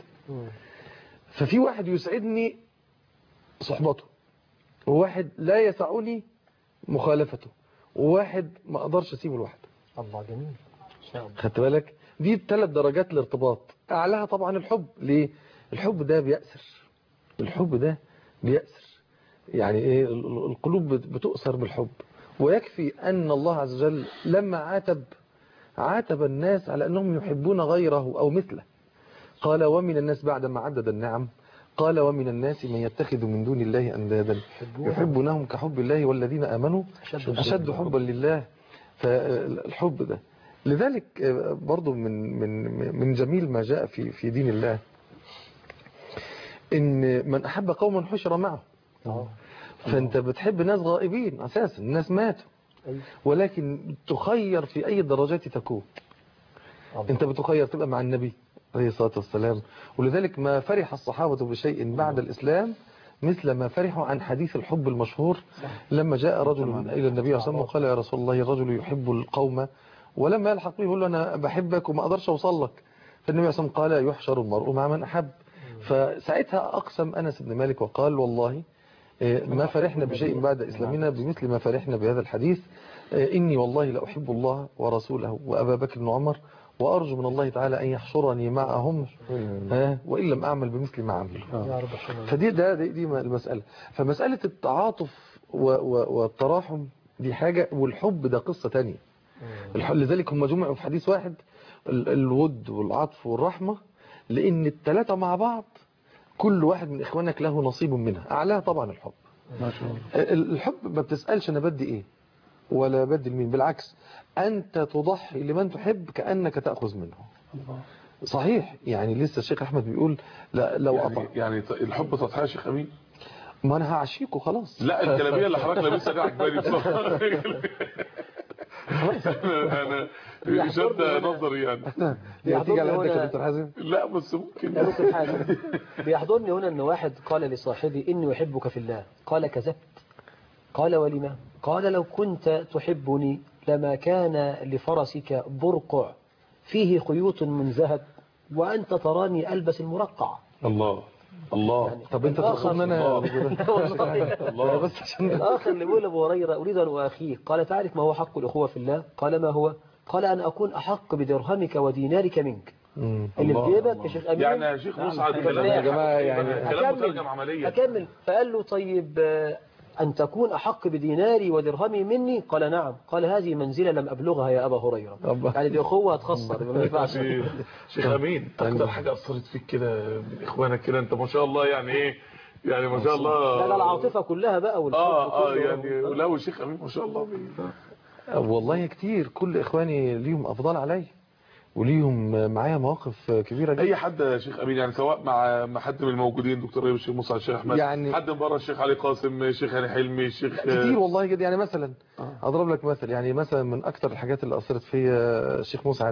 ففي واحد يسعدني صحبته، وواحد لا يسعني مخالفته، وواحد ما أقدرش أسيبه لوحده. الله جميل. خدت بالك؟ دي الثلاث درجات الارتباط. أعلاها طبعا الحب. ليه؟ الحب ده بيأسر، الحب ده بيأسر يعني إيه، القلوب بتؤثر بالحب. ويكفي أن الله عز وجل لما عاتب عاتب الناس على أنهم يحبون غيره أو مثله. قال ومن الناس بعد ما عدد النعم قال ومن الناس من يتخذ من دون الله أندادا يحبونهم كحب الله والذين آمنوا أشد حبا لله. فالحب ده لذلك برضو من من من جميل ما جاء في في دين الله إن من أحب قوما حشر معه. فأنت بتحب ناس غائبين أساسا، الناس ماتوا، ولكن تخير في أي درجات تكون. أنت بتخير تبقى مع النبي عليه الصلاة والسلام. ولذلك ما فرح الصحابة بشيء بعد الإسلام مثل ما فرحوا عن حديث الحب المشهور لما جاء رجل إلى النبي صلى الله عليه وسلم وقال يا رسول الله الرجل يحب القوم ولما يلحق به يقول له أنا بحبك وما أقدرش أوصل لك. فالنبي صلى الله عليه وسلم قال يحشر المرء مع من أحب. فساعتها أقسم أنس بن مالك وقال والله ما فرحنا بشيء بعد إسلامنا بمثل ما فرحنا بهذا الحديث. إني والله لأحب الله ورسوله وأبا بكر وعمر وأرجو من الله تعالى أن يحشرني معهم وإن لم أعمل بمثل ما عمل. فدي ده دي, دي المسألة. فمسألة التعاطف والتراحم دي حاجة، والحب ده قصة تانية. لذلك هم جمعوا في حديث واحد الود والعطف والرحمة، لأن الثلاثة مع بعض كل واحد من إخوانك له نصيب منها. أعلاها طبعا الحب. ما شاء الله. الحب ما بتسألش أنا بدي إيه ولا بدي لمين، بالعكس أنت تضحي لمن تحب كأنك تأخذ منه. صحيح. يعني لسه الشيخ أحمد بيقول لا لو يعني, أطع. يعني الحب تضحية يا شيخ أمين؟ ما أنا هعشيكوا خلاص. لا الكلامية اللي حضرتك لابسها دي عجباني بصراحة. انا انا شد نظري يعني. بيحضرني هنا يا دكتور حازم. لا بس ممكن يا دكتور حازم بيحضرني هنا ان واحد قال لصاحبي اني احبك في الله، قال كذبت. قال ولما؟ قال لو كنت تحبني لما كان لفرسك برقع فيه خيوط من ذهب وانت تراني البس المرقع. الله الله. يعني طب انت تقصدني انا الله بس عشان الاخر اللي بيقول ابو هريره اريد ان اخيك، قال تعرف ما هو حق الاخوه في الله؟ قال ما هو؟ قال ان اكون احق بدرهمك ودينارك منك. اللي في جيبك يا شيخ امين. يعني يا شيخ مسعد كلام يا جماعه يعني كلام مترجم عمليا. اكمل. فقال له طيب أن تكون أحق بديناري ودرهمي مني؟ قال نعم. قال هذه منزلة لم أبلغها يا أبا هريرة. يعني دي أخوة هتخسر ما ينفعش. شيخ أمين أكتر حاجة أثرت فيك كده من إخوانك كده أنت ما شاء الله يعني إيه يعني ما شاء الله. لا لا العاطفة كلها بقى والحب آه آه يعني ولو شيخ أمين ما شاء الله. والله كتير كل إخواني ليهم أفضل علي وليهم معايا مواقف كبيرة جدا. اي حد يا شيخ امين يعني سواء مع مع حد من الموجودين دكتور ريب الشيخ مسعد الشيخ احمد يعني حد من بره الشيخ علي قاسم الشيخ هاني حلمي الشيخ كتير والله كده. يعني مثلا آه. اضرب لك مثل يعني مثلا من اكتر الحاجات اللي اثرت فيا الشيخ مسعد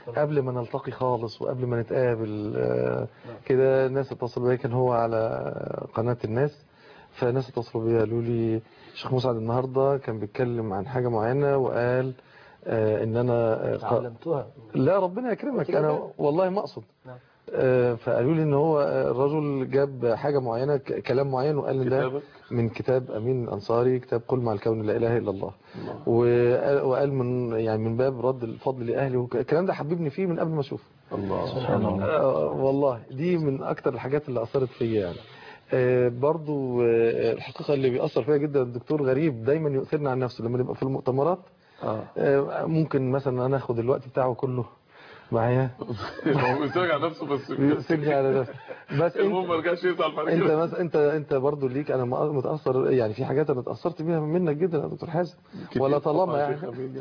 قبل ما نلتقي خالص وقبل ما نتقابل آه، كده ناس اتصلوا بيا، كان هو على قناة الناس، فناس اتصلوا بيا قالوا لي شيخ مسعد النهارده كان بيتكلم عن حاجة معينة وقال آه، ان انا آه، ق- علمتها. لا ربنا يكرمك، انا والله ما اقصد. نعم. آه، فقالوا لي ان هو آه، الرجل جاب حاجة معينة، ك- كلام معين، وقال ان ده كتابك من كتاب امين الانصاري، كتاب قل مع الكون لا اله الا الله. وقال وقال من يعني من باب رد الفضل لاهلي، والكلام ده حببني فيه من قبل ما اشوفه. الله سبحان الله. آه، والله دي من اكتر الحاجات اللي اثرت فيا يعني. آه، برضو آه، الحقيقة اللي بيأثر فيها جدا الدكتور غريب دايما يؤثرنا عن نفسه لما نبقى في المؤتمرات. اه آه، ممكن مثلا انا اخد الوقت بتاعه كله معايا، هو بيسرج على نفسه بس بيسجل على نفسه. بس المهم ما انت رجعش يزعل بعد انت كده. مثلا انت انت برضو ليك، انا متاثر يعني في حاجات انا اتاثرت بيها منك جدا يا دكتور حازم. ولا طالما يعني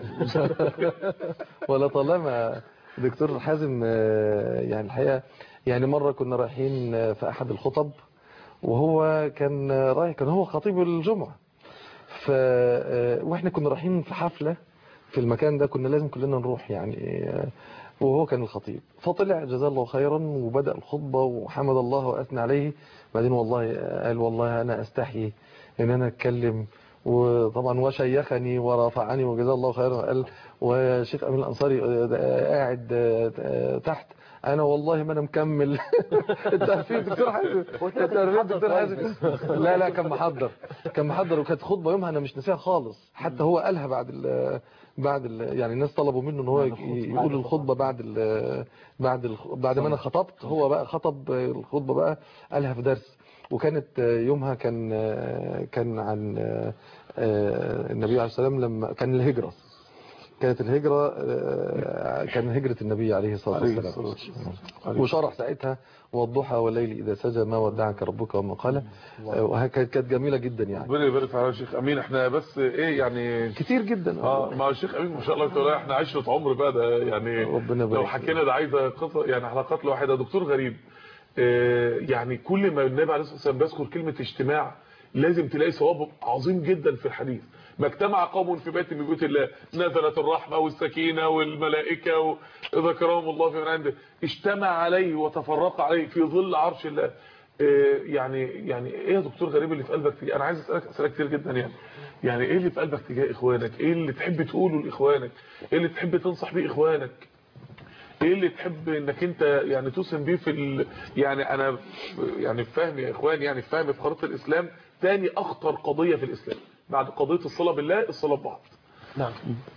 ولا طالما دكتور حازم آه، يعني الحقيقه يعني مره كنا رايحين آه، في احد الخطب، وهو كان آه، رايح، كان هو خطيب الجمعه، ف آه، واحنا كنا رايحين في حفله في المكان ده، كنا لازم كلنا نروح يعني آه، وهو كان الخطيب، فطلع جزاه الله خيرا وبدأ الخطبة وحمد الله وأثنى عليه. بعدين والله قال والله أنا أستحيي إن أنا أتكلم، وطبعا وشيخني ورفعني وجزاه الله خيرا، وقال وشيخ أمين الأنصاري قاعد تحت، أنا والله ما أنا مكمل. أنت عارفين دكتور حازم، أنت عارفين دكتور حازم، لا لا كان محضر، كان محضر، وكانت خطبة يومها أنا مش ناسيها خالص، حتى هو قالها بعد ال بعد ال يعني الناس طلبوا منه ان هو يقول الخطبة بعد ال بعد ال بعد ما انا خطبت، هو بقى خطب الخطبة بقى قالها في درس. وكانت يومها كان كان عن النبي عليه السلام لما كان الهجرة، كانت الهجرة كان هجرة النبي عليه الصلاة والسلام، وشرح ساعتها والضحى والليل إذا سجى ما ودعك ربك وما قال، وهكذا كانت جميلة جدا يعني. ربنا يبارك في الشيخ امين. احنا بس ايه يعني كتير جدا اه مع الشيخ امين ما شاء الله تعالى، احنا عشرة عمر بقى ده يعني، ربنا لو حكينا ده عايزه قصه يعني حلقات لوحدها. دكتور غريب اه يعني كل ما النبي عليه الصلاه والسلام بيذكر كلمه اجتماع لازم تلاقي ثواب عظيم جدا في الحديث. ما اجتمع قوم في بيت من بيوت الله نزلت الرحمه والسكينه والملائكه وذكرهم الله في من عنده، اجتمع عليه وتفرق عليه في ظل عرش الله. يعني يعني ايه يا دكتور غريب اللي في قلبك تجاه، انا عايز اسالك اسئله كتير جدا يعني يعني ايه اللي في قلبك تجاه اخوانك، ايه اللي تحب تقوله لاخوانك، ايه اللي تحب تنصح بيه اخوانك، ايه اللي تحب انك انت يعني تسهم بيه في ال... يعني انا يعني فاهم يا اخوان، يعني فاهم في خريطه الاسلام ثاني اخطر قضيه في الاسلام بعد قضيه الصلاه بالله الصلاه ببعض. نعم.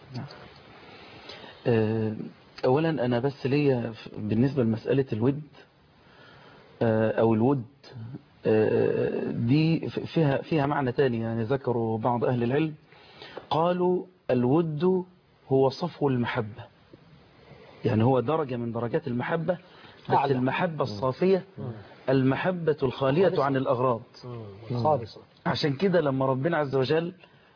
اولا انا بس ليا بالنسبه لمساله الود او الود دي فيها فيها معنى تاني، يعني ذكروا بعض اهل العلم قالوا الود هو صفو المحبه، يعني هو درجه من درجات المحبه، بس المحبه الصافيه، المحبه الخاليه عن الاغراض خالصه. عشان كده لما ربنا عز وجل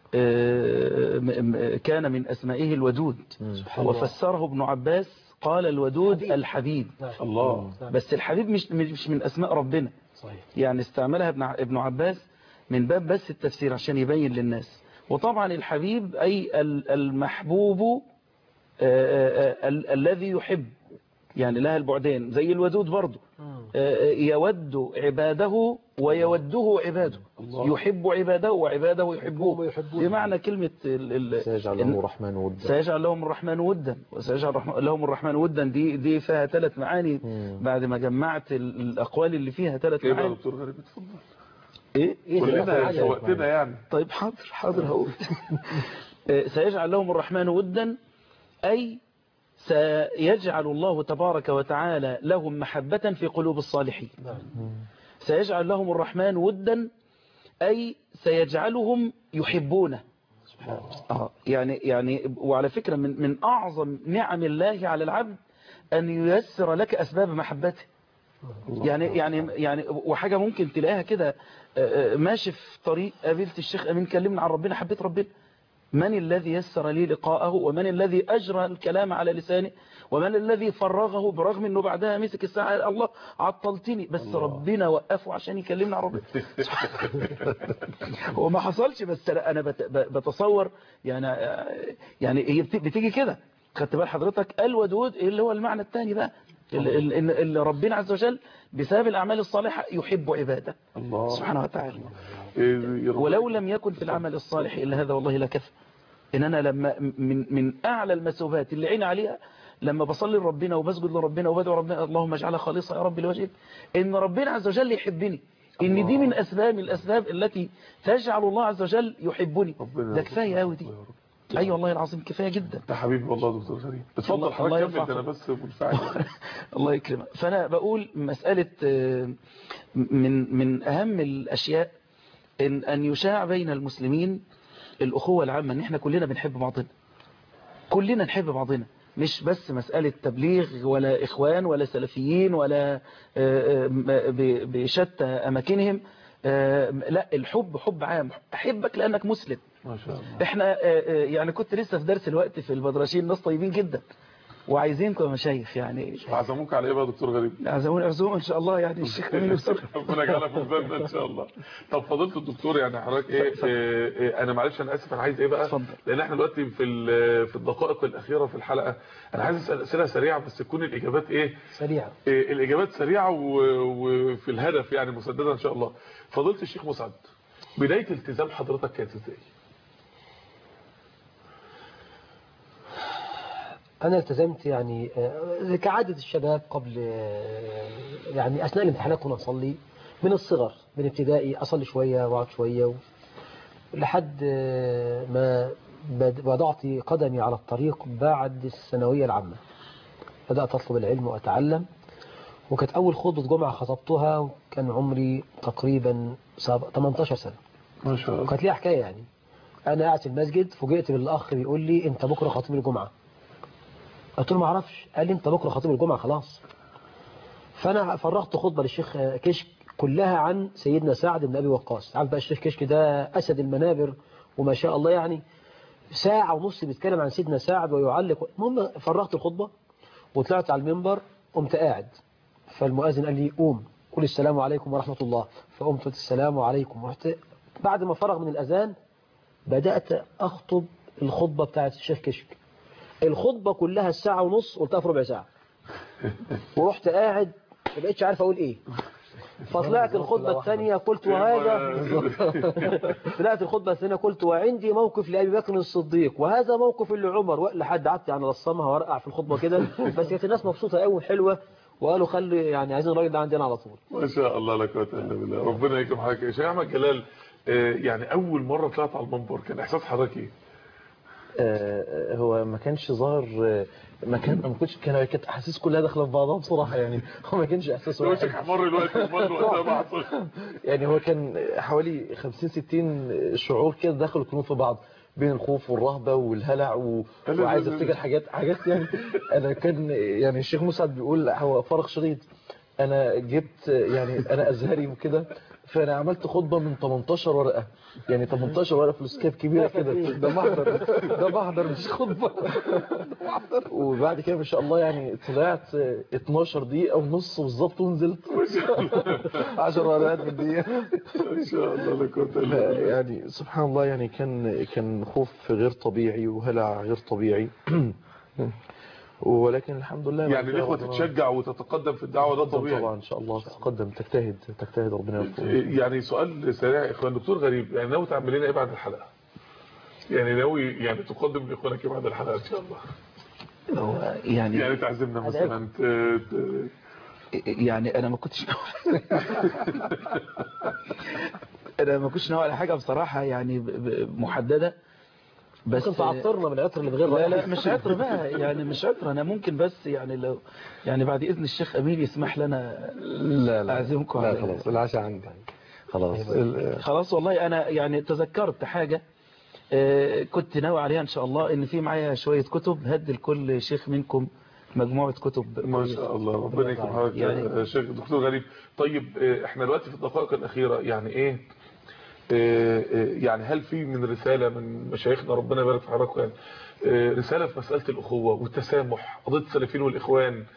كان من اسمائه الودود، وفسره ابن عباس قال الودود الحبيب. الله. بس الحبيب مش مش من اسماء ربنا، صحيح. يعني استعملها ابن ابن عباس من باب بس التفسير عشان يبين للناس. وطبعا الحبيب اي المحبوب الذي يحب، يعني لها البعدين، زي الودود برضو يود عباده ويوده عباده، يحب عباده وعباده يحبوه، بمعنى كلمة سيجعل لهم الرحمن ودا، سيجعل لهم الرحمن ودا وسيجعل لهم الرحمن ودا. دي دي فيها ثلاث معاني بعد ما جمعت الأقوال اللي فيها ثلاث معاني. ايه يا دكتور غريب اتفضل. ايه كلنا في وقتنا يعني. طيب حاضر حاضر هقول. سيجعل لهم الرحمن ودا أي سيجعل الله تبارك وتعالى لهم محبة في قلوب الصالحين. سيجعل لهم الرحمن ودا أي سيجعلهم يحبونه. آه يعني يعني وعلى فكرة من من أعظم نعم الله على العبد أن ييسر لك أسباب محبته. يعني يعني يعني وحاجة ممكن تلاقيها كده ماشي في طريق، قابلت الشيخ أمين كلمنا عن ربنا، حبيت ربنا. من الذي يسر لي لقاءه، ومن الذي أجرى الكلام على لسانه، ومن الذي فرغه برغم أنه بعدها مسك الساعة الله عطلتني، بس الله. ربنا وقفه عشان يكلمنا عن ربنا. هو ما حصلش، بس أنا بتصور يعني يعني هي بتيجي كده، خدت بال حضرتك؟ الودود اللي هو المعنى الثاني بقى، اللي, اللي ربنا عز وجل بسبب الأعمال الصالحة يحب عباده الله سبحانه وتعالى. إيه ولو لم يكن في العمل الصالح إلا هذا والله لكفى. إن أنا لما من من أعلى المثوبات اللي عين عليها لما بصلي لربنا وبسجد لربنا وبدعو ربنا اللهم اجعلها خالصة يا رب لوجهك، إن ربنا عز وجل يحبني، إن دي من أسباب الأسباب التي تجعل الله عز وجل يحبني. ده كفاية قوي دي. أي والله العظيم كفاية جدا. يا حبيبي والله دكتور غريب، اتفضل حضرتك كمل، انا بس منفعل. الله يكرمك. فانا بقول مسألة من من اهم الاشياء ان ان يشاع بين المسلمين الاخوة العامة، ان احنا كلنا بنحب بعضنا، كلنا نحب بعضنا، مش بس مسألة تبليغ ولا اخوان ولا سلفيين ولا بشتى اماكنهم، لا الحب حب عام، احبك لانك مسلم. ما شاء الله. احنا يعني كنت لسه في درس الوقت في البدرشين، ناس طيبين جدا وعايزينكم يا مشايخ. يعني عزموك على ايه بقى دكتور غريب؟ عزمون عزوم ان شاء الله، يعني الشيخ امين يسر ربنا يجعلها في ميزاننا ان شاء الله. طب فضيله الدكتور يعني حضرتك ايه, إيه انا معلش انا اسف، انا عايز ايه بقى فضل. لان احنا دلوقتي في في الدقائق الاخيره في الحلقه، انا عايز اسال اسئله سريعه بس تكون الاجابات ايه سريعه، إيه الاجابات سريعه وفي الهدف يعني مسدده ان شاء الله. فضيله الشيخ مسعد، بدايه التزام حضرتك كانت ازاي؟ أنا التزمت يعني كعادة الشباب قبل، يعني أثناء الامتحانات كنا نصلي من الصغر، من ابتدائي أصلي شوية وأقعد شوية لحد ما وضعت قدمي على الطريق بعد الثانوية العامة. بدأت أطلب العلم وأتعلم، وكانت أول خطبة جمعة خطبتها وكان عمري تقريبا ثمانية عشر سنة. ما شاء الله. كانت ليها حكاية يعني. أنا قاعد في المسجد فوجئت بالأخ بيقول لي أنت بكرة خطيب الجمعة. قلت له ما اعرفش. قال لي انت بكره خطيب الجمعه خلاص. فانا فرغت خطبه للشيخ كشك كلها عن سيدنا سعد بن ابي وقاص. عارف بقى الشيخ كشك ده اسد المنابر وما شاء الله، يعني ساعه ونص بيتكلم عن سيدنا سعد ويعلق. المهم فرغت الخطبه وطلعت على المنبر، قمت قاعد، فالمؤذن قال لي قوم قول السلام عليكم ورحمه الله. فقمت قلت السلام عليكم ورحت. بعد ما فرغ من الاذان بدات اخطب الخطبه بتاعت الشيخ كشك. الخطبة كلها الساعة ونص قلتها في ربع ساعة، ورحت قاعد ما بقتش عارف اقول ايه. فطلعت الخطبة الثانية قلت وهذا طلعت الخطبة الثانية قلت وعندي موقف لأبي بكر الصديق وهذا موقف لعمر، لحد قعدت يعني رصمها وارقع في الخطبة كده. بس كانت الناس مبسوطة قوي وحلوة وقالوا خلي يعني عايزين الراجل ده عندنا على طول. ما شاء الله لا قوه الا بالله. ربنا يكرم حضرتك يا شيخ احمد جلال. يعني اول مرة طلعت على المنبر كان احساس حضرتك ايه؟ آه هو ما كانش ظاهر، ما كان ما كنتش كان كانت احاسيس كلها داخله في بعضها بصراحه، يعني هو ما كانش احساس واحد. وشك حمر الوقت المره يعني هو كان حوالي خمسين ستين شعور كده داخل كلهم في بعض، بين الخوف والرهبه والهلع و... وعايز افتكر حاجات حاجات يعني. انا كان يعني الشيخ مسعد بيقول هو فرق شديد. انا جبت يعني انا ازهري وكده، فانا عملت خطبه من ثمانية عشر ورقه، يعني ثمانية عشر ورقه فلوسكاب كبيره كده. ده محضر ده محضر مش خطبه. وبعد كده ما شاء الله يعني طلعت اتناشر دقيقه ونص بالظبط ونزلت عشر ورقات في الدقيقه. ما شاء الله لك. يعني سبحان الله، يعني كان كان خوف غير طبيعي وهلع غير طبيعي. ولكن الحمد لله يعني الاخوه تتشجع وتتقدم في الدعوه ده طبيعي طبعا ان شاء الله تتقدم تجتهد تجتهد ربنا يوفقك. يعني سؤال سريع يا اخوان، دكتور غريب يعني ناوي تعمل لنا ايه بعد الحلقه؟ يعني ناوي يعني تقدم لاخوانك ايه بعد الحلقه ان شاء الله؟ هو يعني يعني تعزمنا مثلا ت... ت... يعني انا ما كنتش انا ما كنتش ناوي على حاجه بصراحه يعني محدده، بس ممكن تعطرنا من العطر اللي بغير لا لا مش عطر بقى، يعني مش عطر. انا ممكن بس يعني لو يعني بعد اذن الشيخ امين يسمح لنا لا لا اعزمكم لا خلاص العشاء عندي خلاص خلاص. والله انا يعني تذكرت حاجه كنت ناوي عليها ان شاء الله، ان في معايا شويه كتب هدي لكل شيخ منكم مجموعه كتب. ما شاء الله ربنا يكرم حضرتك يا شيخ دكتور غريب. طيب احنا دلوقتي في الدقائق الاخيره يعني ايه يعني هل في من رسالة من مشايخنا ربنا يبارك في حضراتكم يعني رسالة في مسألة الأخوة والتسامح، قضية السلفيين والإخوان،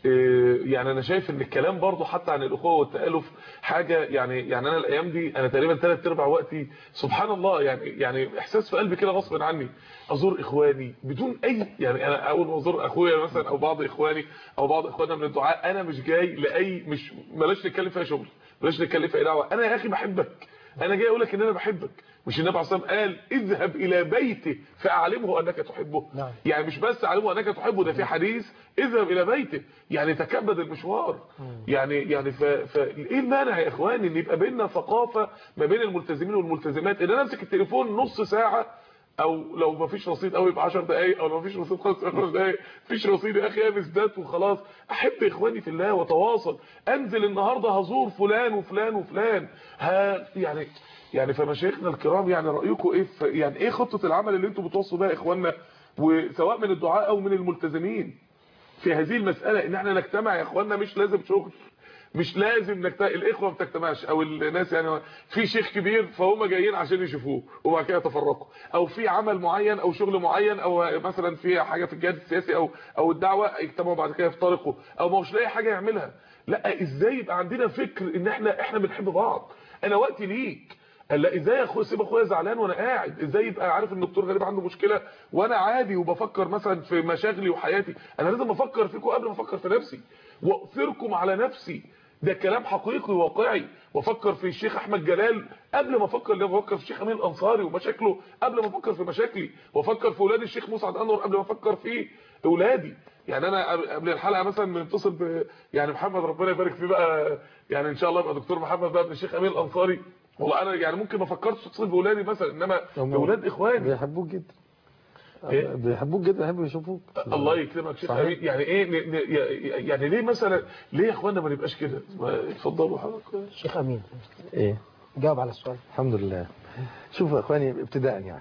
يعني انا شايف ان الكلام برضو حتى عن الاخوه والتالف حاجه يعني يعني انا الايام دي انا تقريبا ثلاث ارباع وقتي سبحان الله يعني يعني احساس في قلبي كده غصب عني ازور اخواني بدون اي يعني انا اول ما ازور اخويا مثلا او بعض اخواني او بعض اخواننا من الدعاء انا مش جاي لاي مش بلاش نتكلم فيها شغل بلاش نتكلم فيها دعوه انا يا اخي بحبك انا جاي اقول لك ان انا بحبك مش النبي عليه الصلاه والسلام قال اذهب الى بيته فاعلمه انك تحبه نعم. يعني مش بس اعلمه انك تحبه ده في حديث اذهب الى بيته يعني تكبد المشوار يعني يعني ف... ف... ايه المانع يا اخواني ان يبقى بيننا ثقافه ما بين الملتزمين والملتزمات ان انا امسك التليفون نص ساعه او لو ما فيش رصيد قوي يبقى عشر دقايق او لو ما فيش رصيد خمس دقايق مفيش رصيد يا اخي امس دات وخلاص احب اخواني في الله وتواصل انزل النهارده هزور فلان وفلان وفلان ها يعني يعني فمشايخنا الكرام يعني رايكم ايه يعني ايه خطه العمل اللي انتم بتوصوا بها اخواننا وسواء من الدعاء او من الملتزمين في هذه المساله ان احنا نجتمع يا اخواننا مش لازم شغل مش لازم نجتمع الاخوه ما بتجتمعش او الناس يعني في شيخ كبير فهم جايين عشان يشوفوه وبعد كده يتفرقوا او في عمل معين او شغل معين او مثلا في حاجه في الجهاد السياسي او او الدعوه يجتمعوا بعد كده يفترقوا او ما هوش لاقي حاجه يعملها لا ازاي يبقى عندنا فكر ان احنا احنا بنحب بعض انا وقتي ليك لا ازاي اخويا سيب اخويا زعلان وانا قاعد ازاي يبقى عارف ان الدكتور غريب عنده مشكله وانا عادي وبفكر مثلا في مشاغلي وحياتي انا لازم افكر فيكم قبل ما افكر في نفسي واؤثركم على نفسي ده كلام حقيقي واقعي وافكر في الشيخ احمد جلال قبل ما افكر لما افكر في الشيخ امين الانصاري ومشاكله قبل ما افكر في مشاكلي وافكر في اولاد الشيخ مسعد انور قبل ما افكر في اولادي يعني انا قبل الحلقه مثلا بنتصل ب يعني محمد ربنا يبارك فيه بقى يعني ان شاء الله يبقى دكتور محمد بقى ابن الشيخ امين الانصاري والله انا يعني ممكن ما فكرتش اتصل باولادي مثلا انما اولاد اخواني بيحبوك جدا إيه؟ بيحبوك جدا بيحبوا يشوفوك الله يكرمك شيخ امين يعني ايه يعني ليه مثلا ليه يا اخوانا ما نبقاش كده اتفضلوا حضرتك شيخ امين ايه جاوب على السؤال الحمد لله شوفوا يا اخواني ابتداء يعني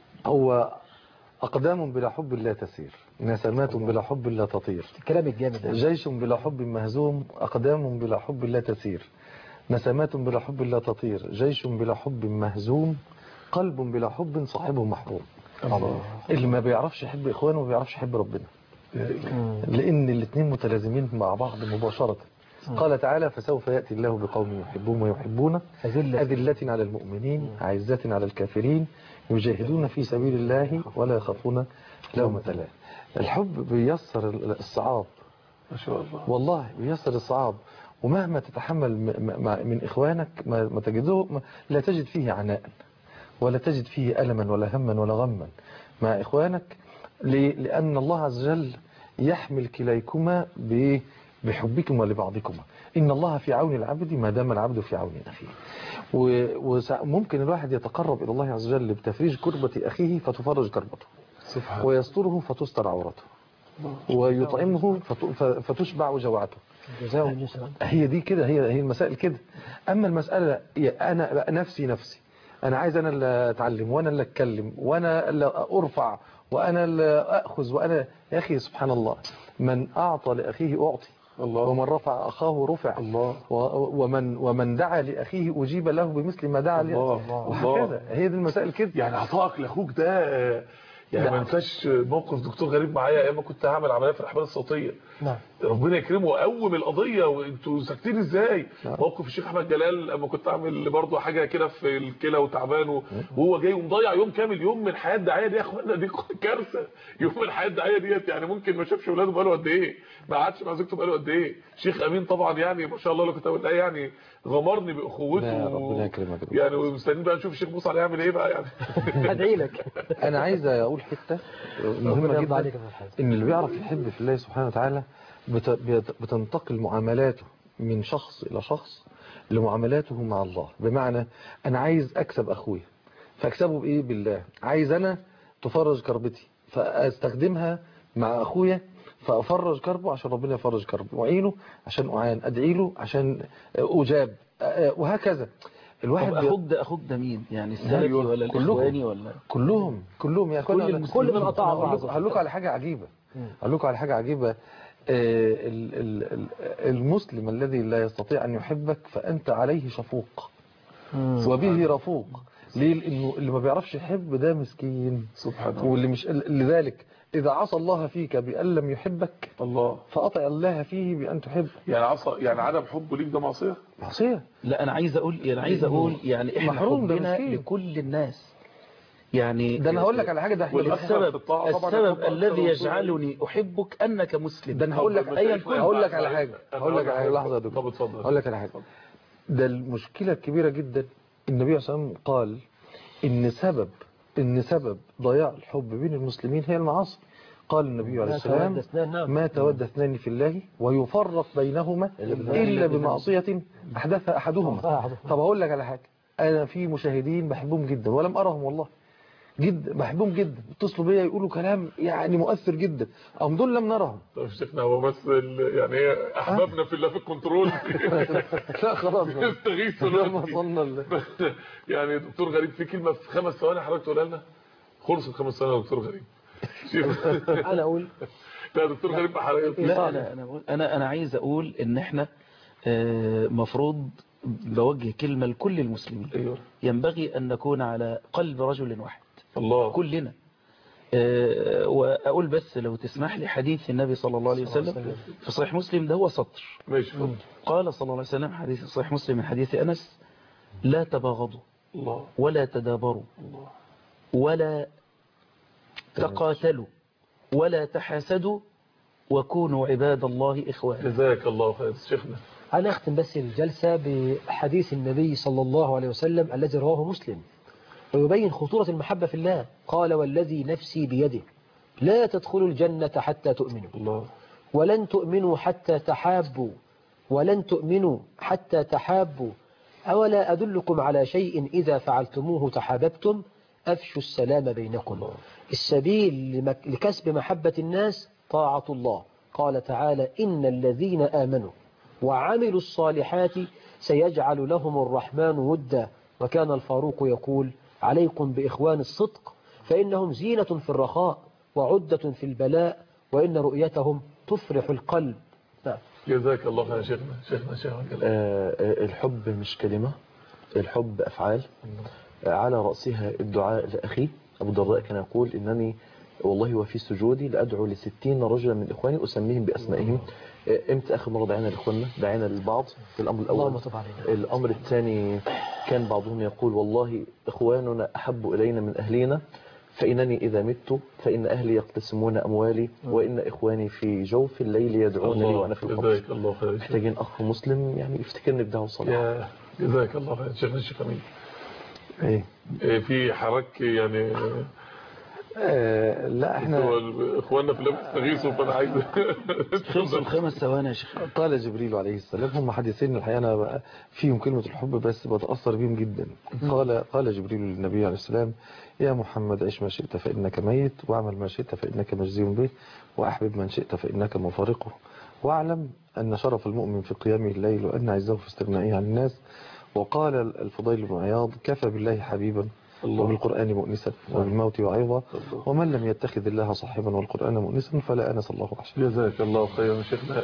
هو اقدام بلا حب لا تسير نسمات بلا حب لا تطير الكلام الجامد جيش بلا حب مهزوم اقدام بلا حب لا تسير نسمات بلا حب لا تطير جيش بلا حب مهزوم قلب بلا حب صاحبه محروم الله. اللي ما بيعرفش يحب اخوانه ما بيعرفش يحب ربنا لان الاثنين متلازمين مع بعض مباشرة قال تعالى فسوف يأتي الله بقوم يحبون ويحبون أذلة على المؤمنين عزة على الكافرين يجاهدون في سبيل الله ولا يخافون لومة لائم الحب بيسر الصعاب ما شاء الله والله بيسر الصعاب ومهما تتحمل من إخوانك ما تجده لا تجد فيه عناء ولا تجد فيه ألما ولا هما ولا غما مع إخوانك لأن الله عز وجل يحمل كليكما بحبكما لبعضكما إن الله في عون العبد ما دام العبد في عون أخيه وممكن الواحد يتقرب إلى الله عز وجل بتفريج كربة أخيه فتفرج كربته ويستره فتستر عورته ويطعمه فتشبع جوعته هي دي كده هي هي المسائل كده أما المسألة أنا نفسي نفسي أنا عايز أنا اللي أتعلم وأنا اللي أتكلم وأنا اللي أرفع وأنا اللي أخذ وأنا يا أخي سبحان الله من أعطى لأخيه أعطي الله ومن رفع أخاه رفع الله ومن ومن دعا لأخيه أجيب له بمثل ما دعا له وهكذا هي دي المسائل كده يعني عطائك لأخوك ده يعني ما انساش موقف دكتور غريب معايا ايام ما كنت هعمل عمليه في الاحبال الصوتيه نعم ربنا يكرمه وقوم القضيه وانتوا ساكتين ازاي نعم. موقف الشيخ احمد جلال لما كنت اعمل برضه حاجه كده في الكلى وتعبان وهو جاي ومضيع يوم كامل يوم من حياه الدعايه دي يا اخوانا دي كارثه يوم من حياه الدعايه ديت يعني ممكن ما شافش اولاده بقاله قد ايه ما قعدش مع زوجته بقاله قد ايه شيخ امين طبعا يعني ما شاء الله لو كنت اقول ايه يعني غمرني باخوته ربنا يكرمك يعني ومستنيين بقى نشوف الشيخ موسى هيعمل ايه بقى يعني ادعي لك انا عايز اقول حته مهمه جدا ان اللي بيعرف يحب في الله سبحانه وتعالى بتنتقل معاملاته من شخص الى شخص لمعاملاته مع الله بمعنى انا عايز اكسب اخويا فاكسبه بايه بالله عايز انا تفرج كربتي فاستخدمها مع اخويا فافرج كربه عشان ربنا يفرج كربه واعينه عشان اعان ادعي له عشان اجاب وهكذا الواحد اخد ده اخد ده مين يعني السلفي ولا الاخواني ولا كلهم كلهم يا اخواني كل من اطاع الله هقول لكم على حاجه عجيبه هقول لكم على حاجه عجيبه المسلم الذي لا يستطيع ان يحبك فانت عليه شفوق وبه رفوق ليه لانه اللي ما بيعرفش يحب ده مسكين سبحان الله واللي مش لذلك إذا عصى الله فيك بأن لم يحبك الله فأطع الله فيه بأن تحب. يعني عصى يعني عدم حبه ليك ده معصية؟ معصية. لا أنا عايز أقول يعني عايز أقول يعني إحنا محروم ده حبنا مسكين. لكل الناس. يعني ده أنا هقول لك على حاجة، ده احنا السبب السبب الحب الذي أكثر يجعلني أحبك أنك مسلم. ده أنا هقول لك أيا كنت. هقول لك على حاجة هقول لك على حاجة لحظة يا طب دكتور. اتفضل. هقول لك على حاجة. ده المشكلة الكبيرة جدا. النبي صلى الله عليه وسلم قال إن سبب إن سبب ضياع الحب بين المسلمين هي المعاصي. قال النبي عليه السلام ما تود اثنان في الله ويفرق بينهما إلا بمعصية أحدثها أحدهما. طب هقول لك على حاجة، أنا في مشاهدين بحبهم جدا ولم أرهم والله جدا، بحبهم جدا، اتصلوا بيا يقولوا كلام يعني مؤثر جدا، أم دول لم نرهم. طب شيخنا هو بس يعني ايه احبابنا في الله في الكنترول لا خلاص استغيثوا لما وصلنا يعني دكتور غريب في كلمة في خمس ثواني حضرتك تقولها لنا؟ خلصت خمس ثواني يا دكتور غريب. انا اقول لا دكتور غريب حضرتك. لا انا انا انا انا عايز اقول ان احنا مفروض بوجه كلمة لكل المسلمين. أيوة. ينبغي أن نكون على قلب رجل واحد الله كلنا. وأقول بس لو تسمح لي حديث النبي صلى الله عليه وسلم في صحيح مسلم، ده هو سطر. ماشي. قال صلى الله عليه وسلم حديث صحيح مسلم من حديث أنس: لا تباغضوا الله ولا تدابروا الله ولا تقاتلوا ولا تحاسدوا وكونوا عباد الله إخوانا. جزاك الله خير شيخنا. أنا أختم بس الجلسة بحديث النبي صلى الله عليه وسلم الذي رواه مسلم ويبين خطورة المحبة في الله. قال: والذي نفسي بيده لا تدخلوا الجنة حتى تؤمنوا الله ولن تؤمنوا حتى تحابوا ولن تؤمنوا حتى تحابوا أولا أدلكم على شيء إذا فعلتموه تحاببتم أفشوا السلام بينكم. الله. السبيل لكسب محبة الناس طاعة الله. قال تعالى: إن الذين آمنوا وعملوا الصالحات سيجعل لهم الرحمن ودا. وكان الفاروق يقول: عليكم بإخوان الصدق فإنهم زينة في الرخاء وعدة في البلاء وإن رؤيتهم تفرح القلب. نعم. جزاك الله خير شيخنا. شيخنا شيخنا آه الحب مش كلمة، الحب أفعال. آه على رأسها الدعاء لأخي أبو الدرداء كان يقول: إنني والله وفي سجودي لأدعو لستين رجلا من إخواني أسميهم بأسمائهم. امتى اخر مره دعينا لاخواننا؟ دعينا للبعض في الامر الاول. الامر الثاني كان بعضهم يقول: والله اخواننا احب الينا من اهلينا فانني اذا مت فان اهلي يقتسمون اموالي وان اخواني في جوف الليل يدعونني وانا في القبر. جزاك الله خير. محتاجين اخ مسلم يعني يفتكرني بدعوه صالحه. جزاك الله خير. شيخنا الشيخ امين ايه في حرك يعني آه لا احنا اخواننا في الله بتستغيثوا فانا عايز خلصوا الخمس ثواني يا شيخ. قال جبريل عليه السلام، هم حديثين الحقيقه انا فيهم كلمه الحب بس بتاثر بيهم جدا. قال قال جبريل للنبي عليه السلام: يا محمد عش ما شئت فانك ميت واعمل ما شئت فانك مجزي به واحبب من شئت فانك مفارقه واعلم ان شرف المؤمن في قيامه الليل وان عزه في استغنائه عن الناس. وقال الفضيل بن عياض: كفى بالله حبيبا وبالقرآن مؤنسا وبالموت وعظا ومن لم يتخذ الله صاحبا والقرآن مؤنسا فلا أنس الله عشان. جزاك الله خيرا شيخنا.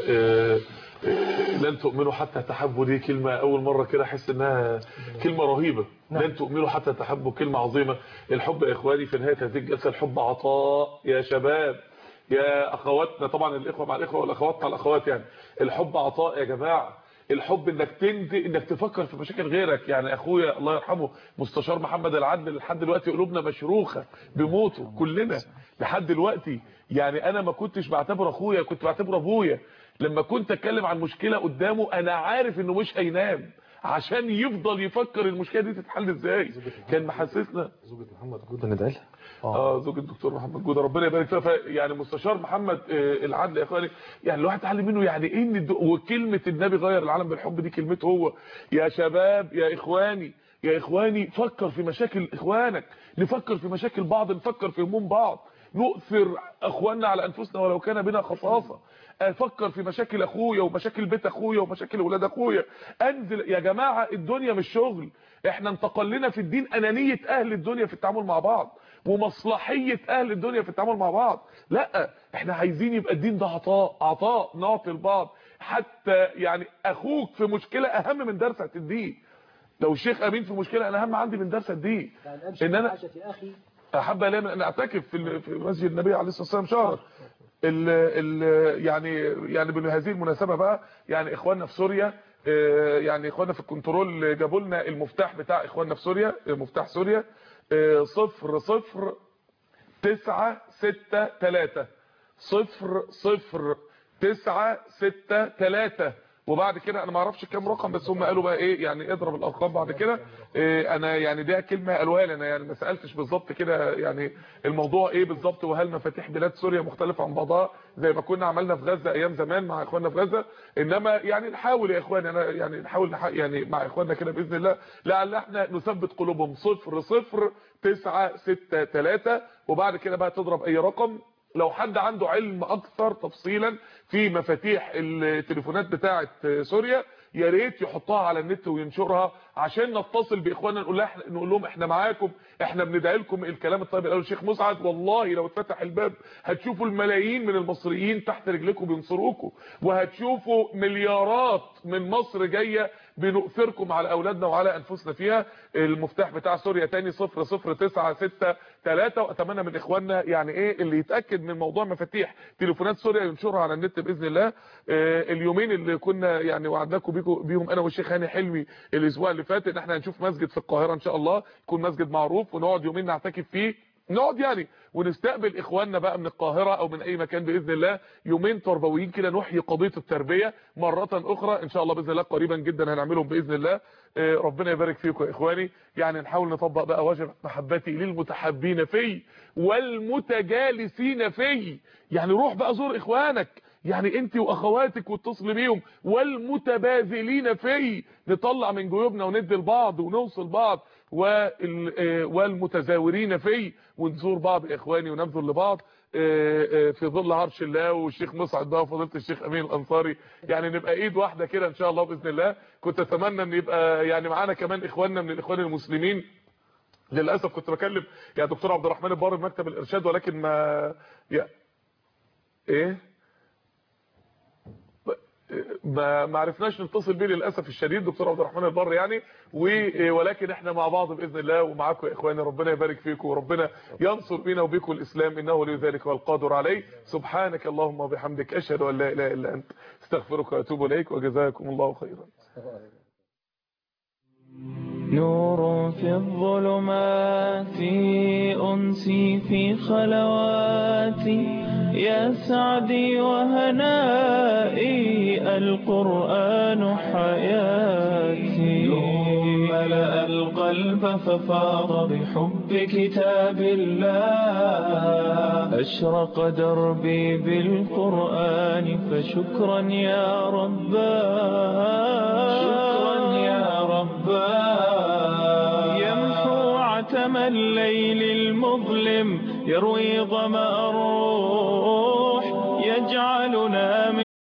لن تؤمنوا حتى تحبوا، دي كلمة أول مرة كده أحس إنها كلمة رهيبة. لن تؤمنوا حتى تحبوا كلمة عظيمة. الحب يا إخواني في نهاية هذه الجلسة الحب عطاء يا شباب يا أخواتنا، طبعا الإخوة مع الإخوة والأخوات مع الأخوات، يعني الحب عطاء يا جماعة. الحب انك تنزل انك تفكر في مشاكل غيرك. يعني اخويا الله يرحمه مستشار محمد العدل لحد دلوقتي قلوبنا مشروخه بموته كلنا لحد دلوقتي. يعني انا ما كنتش بعتبره اخويا، كنت بعتبره ابويا. لما كنت اتكلم عن مشكله قدامه انا عارف انه مش هينام عشان يفضل يفكر المشكله دي تتحل ازاي. كان محسسنا زوجة محمد جودة ندعي لها. اه زوجة الدكتور محمد جودة ربنا يبارك فيها. يعني مستشار محمد العدل يا اخواني يعني الواحد اتعلم منه يعني ايه ان وكلمه النبي غير العالم بالحب دي كلمته هو. يا شباب يا اخواني يا اخواني فكر في مشاكل اخوانك، نفكر في مشاكل بعض، نفكر في هموم بعض، نؤثر اخواننا على انفسنا ولو كان بنا خصاصه. افكر في مشاكل اخويا ومشاكل بيت اخويا ومشاكل اولاد اخويا. انزل يا جماعه، الدنيا مش شغل. احنا انتقل لنا في الدين انانيه اهل الدنيا في التعامل مع بعض ومصلحيه اهل الدنيا في التعامل مع بعض. لا احنا عايزين يبقى الدين ده عطاء عطاء نعطي لبعض. حتى يعني اخوك في مشكله اهم من درس هتديه. لو الشيخ امين في مشكله انا اهم عندي من درس هتديه. يعني امشي ان انا اخي احب الينا ان اعتكف في في مسجد النبي عليه الصلاه والسلام شهرا. ال ال يعني يعني بهذه المناسبه بقى يعني اخواننا في سوريا، يعني اخواننا في الكنترول جابوا لنا المفتاح بتاع اخواننا في سوريا، مفتاح سوريا صفر صفر تسعة ستة تلاتة صفر صفر تسعة ستة تلاتة. وبعد كده انا ما اعرفش كام رقم، بس هم قالوا بقى ايه يعني اضرب الارقام بعد كده. إيه انا يعني ده كلمه قالوها لي انا، يعني ما سالتش بالظبط كده يعني الموضوع ايه بالظبط، وهل مفاتيح بلاد سوريا مختلفه عن بعضها زي ما كنا عملنا في غزه ايام زمان مع اخواننا في غزه. انما يعني نحاول يا اخواني، انا يعني نحاول يعني مع اخواننا كده باذن الله لعل احنا نثبت قلوبهم. صفر صفر تسعة ستة تلاتة وبعد كده بقى تضرب اي رقم. لو حد عنده علم اكثر تفصيلا في مفاتيح التليفونات بتاعه سوريا يا ريت يحطها على النت وينشرها عشان نتصل باخواننا نقول لهم نقول لهم احنا معاكم، احنا بندعي لكم. الكلام الطيب اللي قاله الشيخ مسعد والله لو اتفتح الباب هتشوفوا الملايين من المصريين تحت رجلكم بينصروكم، وهتشوفوا مليارات من مصر جايه بنؤثركم على اولادنا وعلى انفسنا فيها. المفتاح بتاع سوريا تاني صفر صفر تسعة ستة تلاتة. واتمنى من اخواننا يعني ايه اللي يتاكد من موضوع مفاتيح تليفونات سوريا ينشرها على النت باذن الله. اليومين اللي كنا يعني وعدناكم بيهم انا والشيخ هاني حلمي الاسبوع اللي فات ان احنا هنشوف مسجد في القاهره ان شاء الله يكون مسجد معروف ونقعد يومين نعتكف فيه، نقعد يعني ونستقبل اخواننا بقى من القاهره او من اي مكان باذن الله يومين تربويين كده نحيي قضيه التربيه مره اخرى ان شاء الله باذن الله قريبا جدا هنعملهم باذن الله. ربنا يبارك فيكم يا اخواني. يعني نحاول نطبق بقى واجب محبتي للمتحبين في والمتجالسين في. يعني روح بقى زور اخوانك، يعني انت واخواتك واتصل بيهم. والمتباذلين في، نطلع من جيوبنا وندي لبعض ونوصل بعض. والمتزاورين في، ونزور بعض يا اخواني ونبذل لبعض في ظل عرش الله. والشيخ مسعد بقى وفضيله الشيخ امين الانصاري يعني نبقى ايد واحده كده ان شاء الله باذن الله. كنت اتمنى ان يبقى يعني معانا كمان اخواننا من الاخوان المسلمين. للاسف كنت بكلم يا دكتور عبد الرحمن البار مكتب الارشاد ولكن ما يا ايه ما ما عرفناش نتصل بيه للاسف الشديد دكتور عبد الرحمن البر يعني. ولكن احنا مع بعض باذن الله ومعاكم يا اخواني. ربنا يبارك فيكم وربنا ينصر بينا وبيكم الاسلام انه ولي ذلك والقادر عليه. سبحانك اللهم وبحمدك اشهد ان لا اله الا انت استغفرك واتوب اليك وجزاكم الله خيرا. نور في الظلمات أنسي في خلواتي يا سعدي وهنائي القرآن حياتي. ملأ القلب ففاض بحب كتاب الله أشرق دربي بالقرآن فشكرا يا رباه شكرا يا رباه. عتم الليل المظلم يروي ظمأ الروح